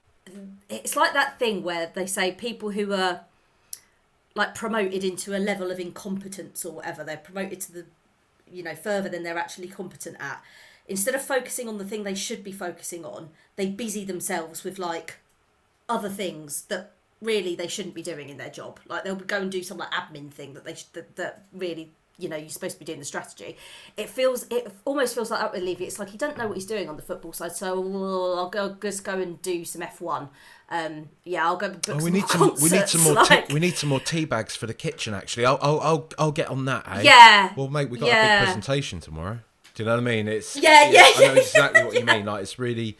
that thing where they say people who are like promoted into a level of incompetence or whatever, they're promoted to the, you know, further than they're actually competent at. Instead of focusing on the thing they should be focusing on, they busy themselves with like other things that really they shouldn't be doing in their job. Like, they'll go and do some like admin thing that really, you know, you're supposed to be doing the strategy. It almost feels like that with Levy. It's like he doesn't know what he's doing on the football side, so I'll just go and do some F1. I'll go book some concerts. We need some more tea bags for the kitchen. Actually, I'll get on that. Eh? Yeah. Well, mate, we got a big presentation tomorrow. Do you know what I mean? It's I know exactly what you mean. Like, it's really.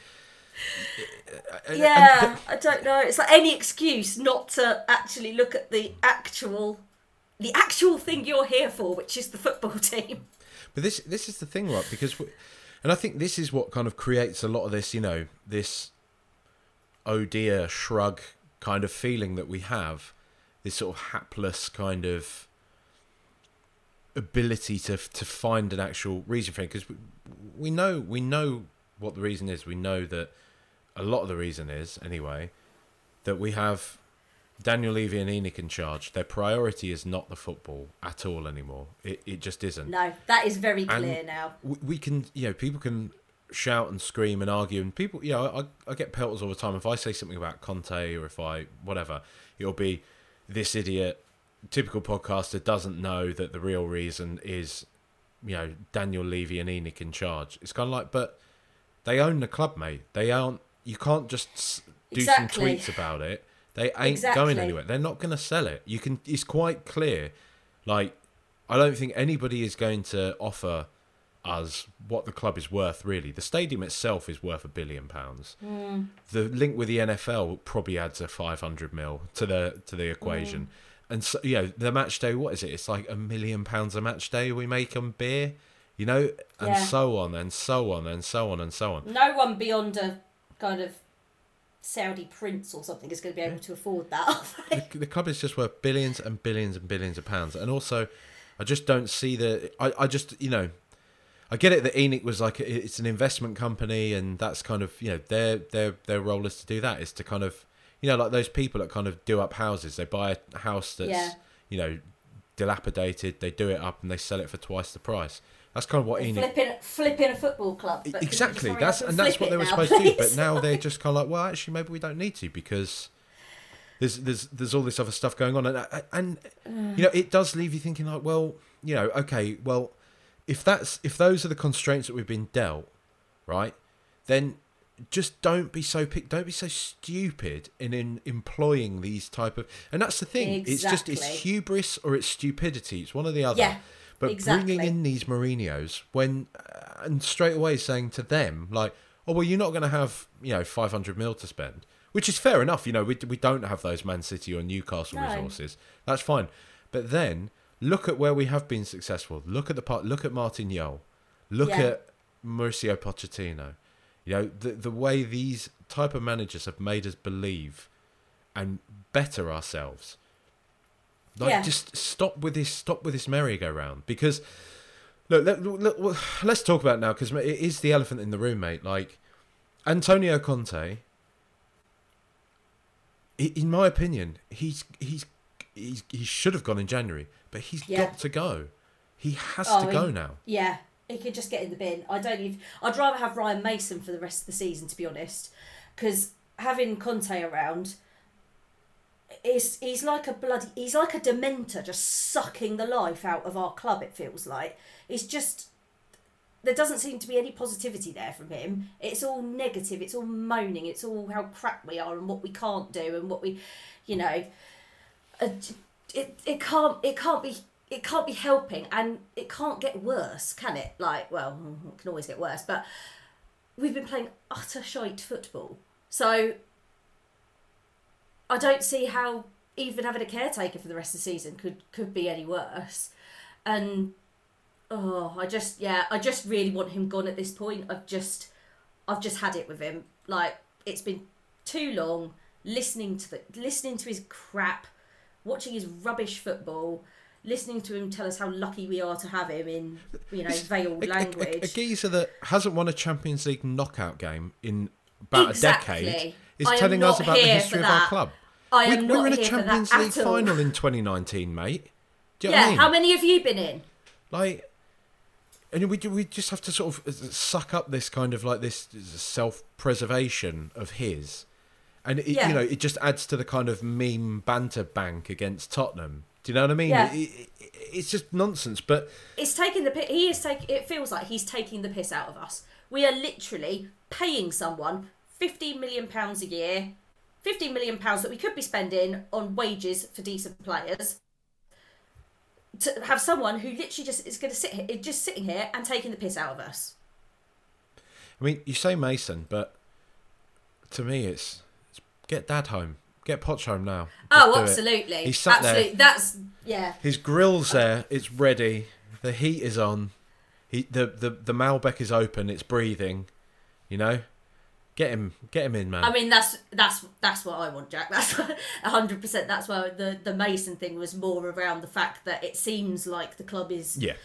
I don't know. It's like any excuse not to actually look at the actual thing you're here for, which is the football team. But this is the thing, right? Because, and I think this is what kind of creates a lot of this, you know, this oh dear shrug kind of feeling that we have, this sort of hapless kind of ability to find an actual reason for it. Because we know what the reason is. We know that a lot of the reason is, anyway, that we have Daniel Levy and ENIC in charge, their priority is not the football at all anymore. It just isn't. No, that is very clear now. We can, people can shout and scream and argue, and people, I get pelters all the time. If I say something about Conte or if I, whatever, it'll be this idiot, typical podcaster doesn't know that the real reason is, Daniel Levy and ENIC in charge. It's kind of like, but they own the club, mate. You can't just do some tweets about it. They ain't going anywhere. They're not going to sell it. It's quite clear. Like, I don't think anybody is going to offer us what the club is worth, really. The stadium itself is worth £1 billion. The link with the NFL probably adds a 500 mil to the equation. And so, the match day, what is it? It's like £1 million a match day we make on beer, and so on and so on and so on and so on. No one beyond a kind of Saudi prince or something is going to be able to afford that. The club is just worth billions and billions and billions of pounds. And also, I just don't see I just, I get it that ENIC was like, it's an investment company, and that's kind of, their role is to do that, is to kind of, like those people that kind of do up houses. They buy a house that's, dilapidated, they do it up and they sell it for twice the price. That's kind of what ENIC... Flipping a football club. But exactly. That's what they were supposed to do. But now they're just kind of like, well, actually, maybe we don't need to, because there's all this other stuff going on. And it does leave you thinking like, well, okay, well, if those are the constraints that we've been dealt, right, then just don't be so stupid in employing these type of... And that's the thing. Exactly. It's hubris or it's stupidity. It's one or the other. Yeah. But exactly. bringing in these Mourinhos and straight away saying to them, like, oh, well, you're not going to have, 500 mil to spend, which is fair enough. We don't have those Man City or Newcastle resources. That's fine. But then look at where we have been successful. Look at Martin Jol. Look at Mauricio Pochettino. The way these type of managers have made us believe and better ourselves. Just stop with this merry-go-round, because look, let's talk about it now, because it is the elephant in the room, mate. Like, Antonio Conte, in my opinion, he should have gone in January, but he's got to go. He has to go now. Yeah, he could just get in the bin. I'd rather have Ryan Mason for the rest of the season, to be honest, because having Conte around, he's like a dementor, just sucking the life out of our club. It feels like it's just, there doesn't seem to be any positivity there from him. It's all negative. It's all moaning. It's all how crap we are and what we can't do and what we, it can't be helping, and it can't get worse, can it? Like, well, it can always get worse, but we've been playing utter shite football, so I don't see how even having a caretaker for the rest of the season could be any worse. And I just really want him gone at this point. I've just had it with him. Like, it's been too long listening to his crap, watching his rubbish football, listening to him tell us how lucky we are to have him in, veiled language. A geezer that hasn't won a Champions League knockout game in about a decade is telling us about the history of our club. We're in a Champions League final in 2019, mate. Do you know what I mean? How many have you been in? Like, and we just have to sort of suck up this kind of like this self-preservation of his, and it just adds to the kind of meme banter bank against Tottenham. Do you know what I mean? Yeah. It's just nonsense. But it's taking the piss. It feels like he's taking the piss out of us. We are literally paying someone £15 million a year, £15 million that we could be spending on wages for decent players, to have someone who literally just is going to just sitting here and taking the piss out of us. I mean, you say Mason, but to me, it's get Dad home, get Poch home now. Oh, absolutely. He's sat there. That's His grill's there. It's ready. The heat is on. The Malbec is open. It's breathing. Get him in, man. I mean, that's what I want, Jack. That's 100%. That's why the Mason thing was more around the fact that it seems like the club is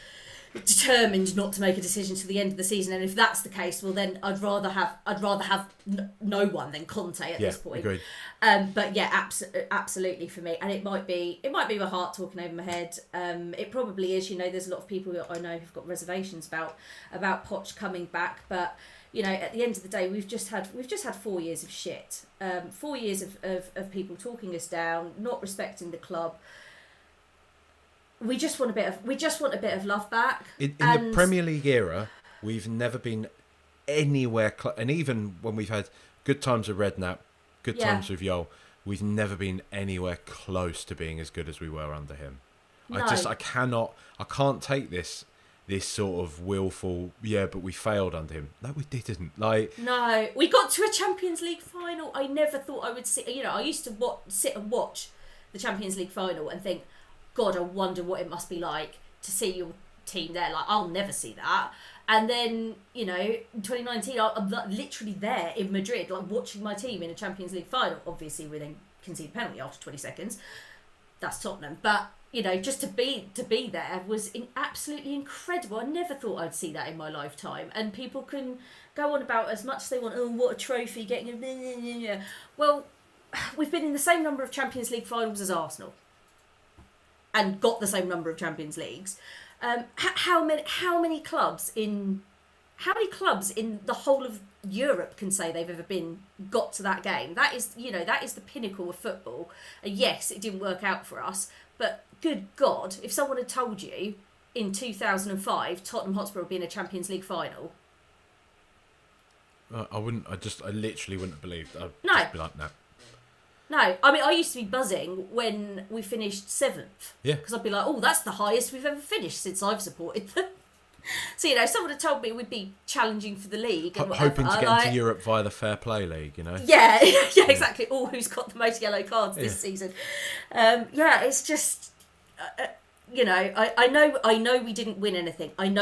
determined not to make a decision to the end of the season. And if that's the case, well, then I'd rather have no one than Conte at this point. Agreed. But yeah, absolutely for me. And it might be my heart talking over my head. It probably is. There's a lot of people that I know who've got reservations about Poch coming back, but. At the end of the day, we've just had 4 years of shit. 4 years of people talking us down, not respecting the club. We just want a bit of love back. In the Premier League era, we've never been anywhere and even when we've had good times with Redknapp, good times with Yol, we've never been anywhere close to being as good as we were under him. No. I can't take this sort of willful, but we failed under him. No, we didn't. No, we got to a Champions League final. I never thought I would see. I used to sit and watch the Champions League final and think, God, I wonder what it must be like to see your team there. I'll never see that. And then, in 2019, I'm literally there in Madrid, watching my team in a Champions League final. Obviously, we then conceded a penalty after 20 seconds. That's Tottenham, but. Just to be there was absolutely incredible. I never thought I'd see that in my lifetime. And people can go on about as much as they want. Oh, what a trophy! Getting a... Well, we've been in the same number of Champions League finals as Arsenal, and got the same number of Champions Leagues. How many clubs in the whole of Europe can say they've ever got to that game? That is the pinnacle of football. Yes, it didn't work out for us, but good God, if someone had told you in 2005 Tottenham Hotspur would be in a Champions League final, I wouldn't. I literally wouldn't have believed. I'd just be like, no. No, I mean, I used to be buzzing when we finished 7th. Yeah. Because I'd be like, oh, that's the highest we've ever finished since I've supported them. So, someone had told me we'd be challenging for the league. And hoping to get into Europe via the Fair Play League, Yeah, exactly. Or who's got the most yellow cards this season. It's just... I know we didn't win anything. And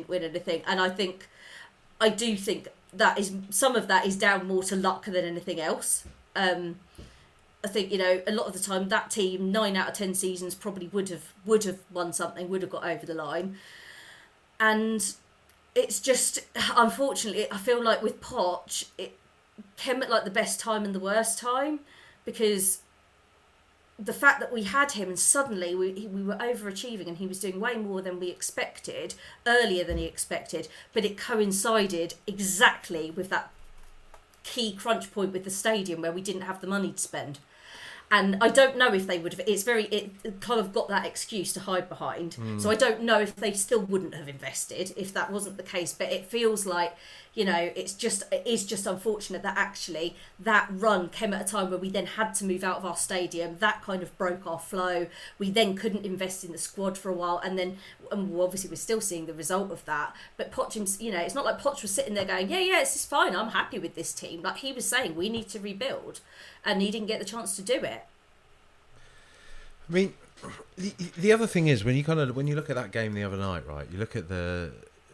I do think that is some of that is down more to luck than anything else. I think a lot of the time that team 9 out of 10 seasons probably would have won something, would have got over the line, and it's just unfortunately I feel like with Poch it came at the best time and the worst time, because the fact that we had him and suddenly we were overachieving and he was doing way more than we expected, earlier than he expected, but it coincided exactly with that key crunch point with the stadium where we didn't have the money to spend. And I don't know if they would have. It kind of got that excuse to hide behind. So I don't know if they still wouldn't have invested if that wasn't the case. But it feels like, it is just unfortunate that actually that run came at a time where we then had to move out of our stadium. That kind of broke our flow. We then couldn't invest in the squad for a while, and obviously we're still seeing the result of that. But Poch, it's not like Poch was sitting there going, yeah, it's fine. I'm happy with this team. Like he was saying, we need to rebuild. And he didn't get the chance to do it. I mean, the other thing is when you look at that game the other night, right? You look at the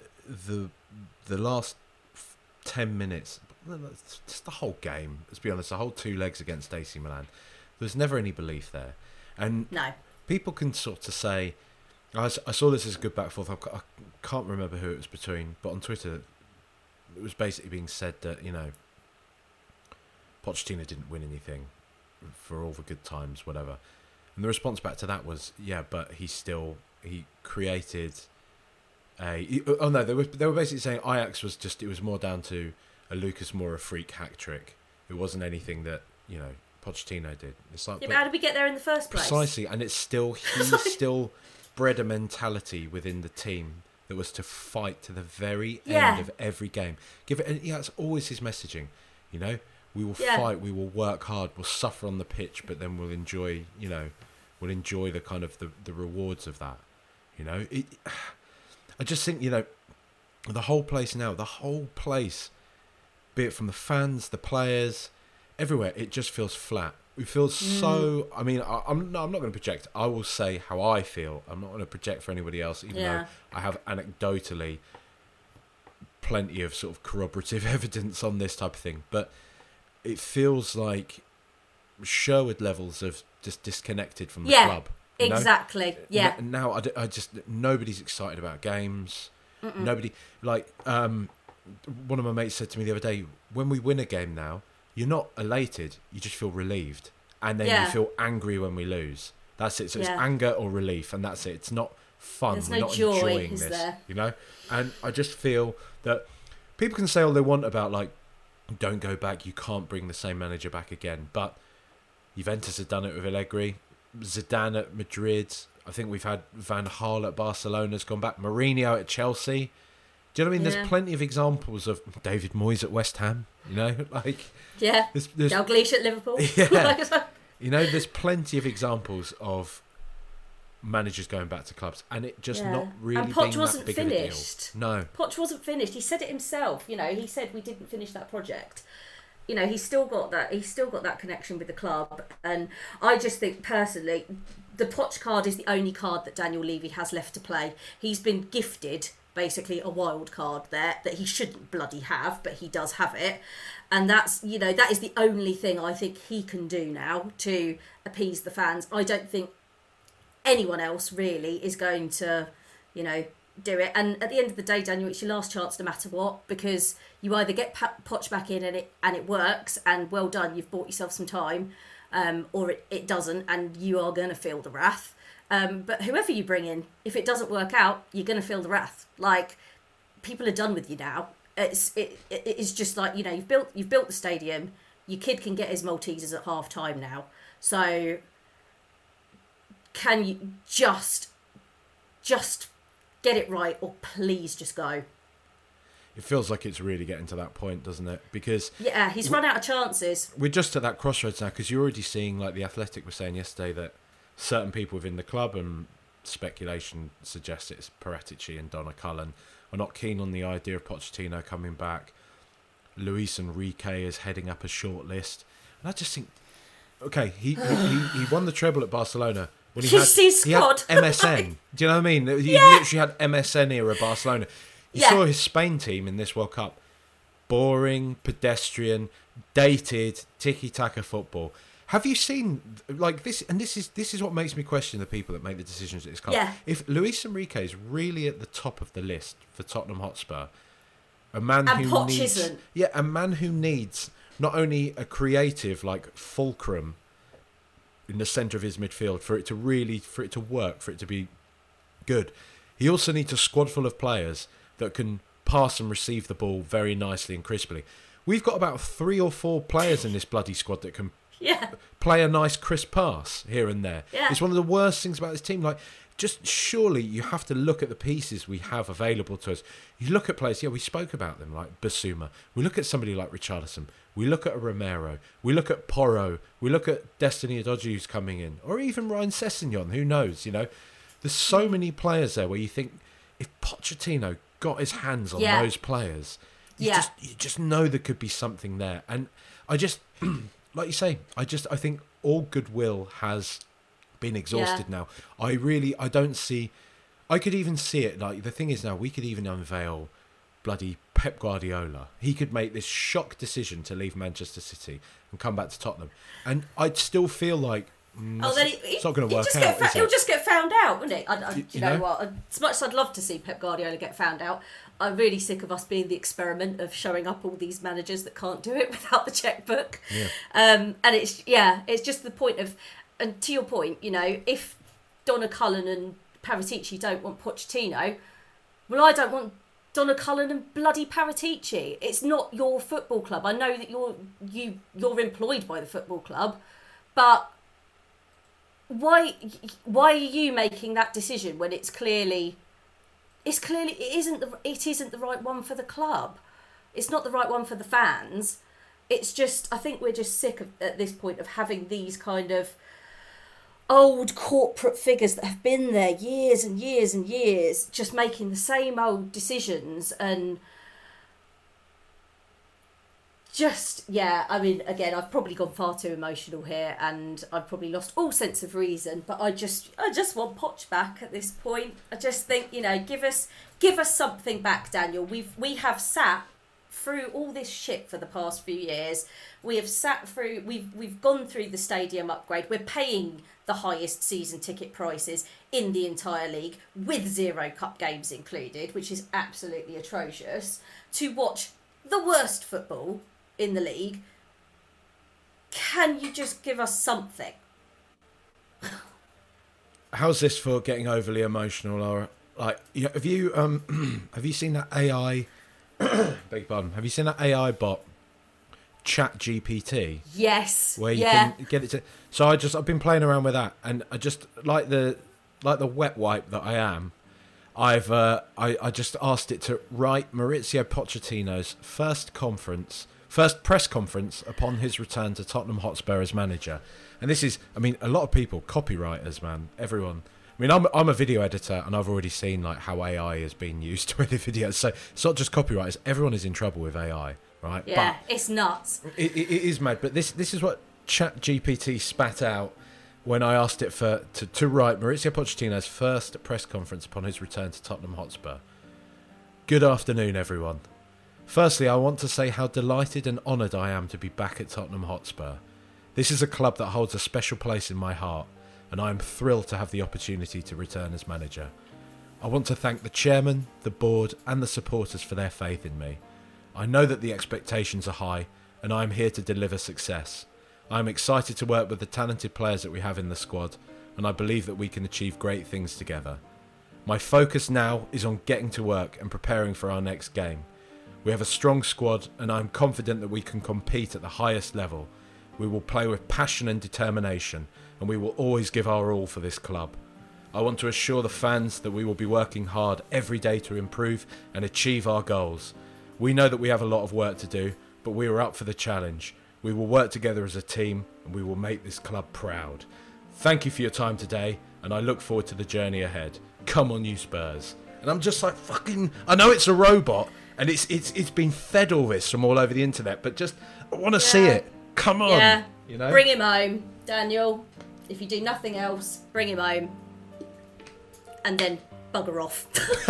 last 10 minutes, just the whole game. Let's be honest, the whole 2 legs against AC Milan. There was never any belief there, and no. People can sort of say, I saw this as a good back forth. I can't remember who it was between, but on Twitter, it was basically being said that Pochettino didn't win anything for all the good times, whatever. And the response back to that was, yeah, but he created they were basically saying Ajax was it was more down to a Lucas Moura freak hat trick. It wasn't anything that, Pochettino did. It's like, but how did we get there in the first place? Precisely, and it's still, he still bred a mentality within the team that was to fight to the very end of every game. That's always his messaging, We will fight, we will work hard, we'll suffer on the pitch, but then we'll enjoy, we'll enjoy the kind of the rewards of that. I just think, the whole place, be it from the fans, the players, everywhere, it just feels flat. It feels so. I mean, I'm not going to project. I will say how I feel. I'm not going to project for anybody else, even though I have anecdotally plenty of sort of corroborative evidence on this type of thing. But it feels like Sherwood levels have just disconnected from the club. Exactly. Yeah. Now I just nobody's excited about games. Nobody one of my mates said to me the other day, when we win a game now, you're not elated, you just feel relieved, and then you feel angry when we lose. That's it. So it's anger or relief, and that's it. It's not fun. There's We're no not joy, enjoying is this, there? And I just feel that people can say all they want about, like, don't go back, you can't bring the same manager back again, but Juventus have done it with Allegri, Zidane at Madrid. I think we've had Van Gaal at Barcelona's gone back, Mourinho at Chelsea. Do you know what I mean? There's plenty of examples of David Moyes at West Ham. Like there's Dalglish at Liverpool. Yeah, there's plenty of examples of managers going back to clubs, and it just not really and Poch being wasn't that big finished. of a deal. No, Poch wasn't finished. He said it himself. He said we didn't finish that project. He's still got that. He's still got that connection with the club, and I just think personally, the Poch card is the only card that Daniel Levy has left to play. He's been gifted basically a wild card there that he shouldn't bloody have, but he does have it, and that's that is the only thing I think he can do now to appease the fans. I don't think anyone else really is going to do it, and at the end of the day, Daniel, it's your last chance no matter what, because you either get Poch back in and it works, and well done, you've bought yourself some time, or it doesn't, and you are going to feel the wrath. But whoever you bring in, if it doesn't work out, you're going to feel the wrath. Like, people are done with you now. It's just like, you've built the stadium. Your kid can get his Maltesers at half time now. So can you just get it right, or please just go? It feels like it's really getting to that point, doesn't it? Because he's run out of chances. We're just at that crossroads now, because you're already seeing, like the Athletic was saying yesterday, that certain people within the club, and speculation suggests it's Paratici and Donna Cullen, are not keen on the idea of Pochettino coming back. Luis Enrique is heading up a short list, and I just think, okay, he won the treble at Barcelona when he had MSN. Do you know what I mean? He literally had MSN era Barcelona. You saw his Spain team in this World Cup. Boring, pedestrian, dated, tiki-taka football. Have you seen, like, this? And this is what makes me question the people that make the decisions at this club. Yeah. If Luis Enrique is really at the top of the list for Tottenham Hotspur, a man who needs not only a creative, like, fulcrum in the centre of his midfield for it to work, for it to be good, he also needs a squad full of players that can pass and receive the ball very nicely and crisply. We've got about 3 or 4 players in this bloody squad that can play a nice crisp pass here and there. It's one of the worst things about this team. Like, just surely you have to look at the pieces we have available to us. You look at players, we spoke about them, like Basuma. We look at somebody like Richarlison. We look at a Romero. We look at Porro. We look at Destiny Adoji, who's coming in. Or even Ryan Sessegnon, who knows, There's so many players there where you think, if Pochettino got his hands on those players, you just know there could be something there. And I just... like you say, I think all goodwill has been exhausted now. I don't see... I could even see it, like, the thing is now, we could even unveil bloody Pep Guardiola. He could make this shock decision to leave Manchester City and come back to Tottenham. And I'd still feel like, it's not going to work out, He'll just get found out, wouldn't it? You know what? As much as I'd love to see Pep Guardiola get found out, I'm really sick of us being the experiment of showing up all these managers that can't do it without the checkbook. And it's just the point of, and to your point, if Donna Cullen and Paratici don't want Pochettino, well, I don't want Donna Cullen and bloody Paratici. It's not your football club. I know that you're employed by the football club, but why are you making that decision when it isn't the right one for the club? It's not the right one for the fans. It's just, I think we're just sick of, at this point, of having these kind of old corporate figures that have been there years and years and years, just making the same old decisions. And just, I mean, again, I've probably gone far too emotional here, and I've probably lost all sense of reason, but I just want Poch back at this point. I just think, give us something back, Daniel. We have sat through all this shit for the past few years. We have sat through, we've gone through the stadium upgrade. We're paying the highest season ticket prices in the entire league, with 0 cup games included, which is absolutely atrocious, to watch the worst football in the league. Can you just give us something? How's this for getting overly emotional, Laura? Like, have you seen that AI? Beg your pardon. Have you seen that AI bot, ChatGPT? Yes. Where you can get it to. So I've been playing around with that, and I just like the wet wipe that I am. I just asked it to write Maurizio Pochettino's first press conference upon his return to Tottenham Hotspur as manager. And this is, I mean, a lot of people, copywriters, man, everyone. I mean, I'm a video editor, and I've already seen like how AI has been used to edit videos. So it's not just copywriters; everyone is in trouble with AI, right? Yeah, but it's nuts. It is mad. But this is what ChatGPT spat out when I asked it to write Maurizio Pochettino's first press conference upon his return to Tottenham Hotspur. Good afternoon, everyone. Firstly, I want to say how delighted and honoured I am to be back at Tottenham Hotspur. This is a club that holds a special place in my heart, and I am thrilled to have the opportunity to return as manager. I want to thank the chairman, the board, and the supporters for their faith in me. I know that the expectations are high, and I am here to deliver success. I am excited to work with the talented players that we have in the squad, and I believe that we can achieve great things together. My focus now is on getting to work and preparing for our next game. We have a strong squad, and I am confident that we can compete at the highest level. We will play with passion and determination, and we will always give our all for this club. I want to assure the fans that we will be working hard every day to improve and achieve our goals. We know that we have a lot of work to do, but we are up for the challenge. We will work together as a team, and we will make this club proud. Thank you for your time today, and I look forward to the journey ahead. Come on, you Spurs. And I'm just like, fucking, I know it's a robot, and it's been fed all this from all over the internet, but just, I want to see it. Come on. Yeah. You know? Bring him home, Daniel. If you do nothing else, bring him home. And then bugger off.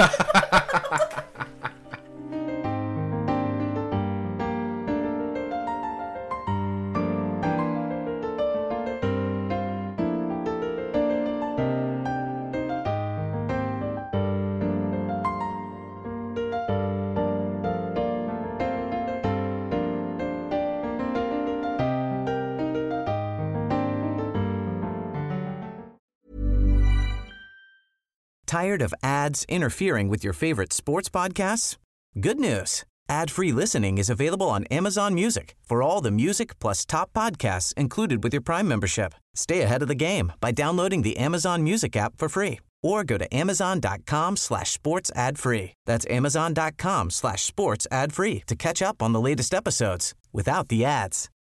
Tired of ads interfering with your favorite sports podcasts? Good news. Ad-free listening is available on Amazon Music for all the music plus top podcasts included with your Prime membership. Stay ahead of the game by downloading the Amazon Music app for free or go to amazon.com/sports ad free. That's amazon.com/sports ad free to catch up on the latest episodes without the ads.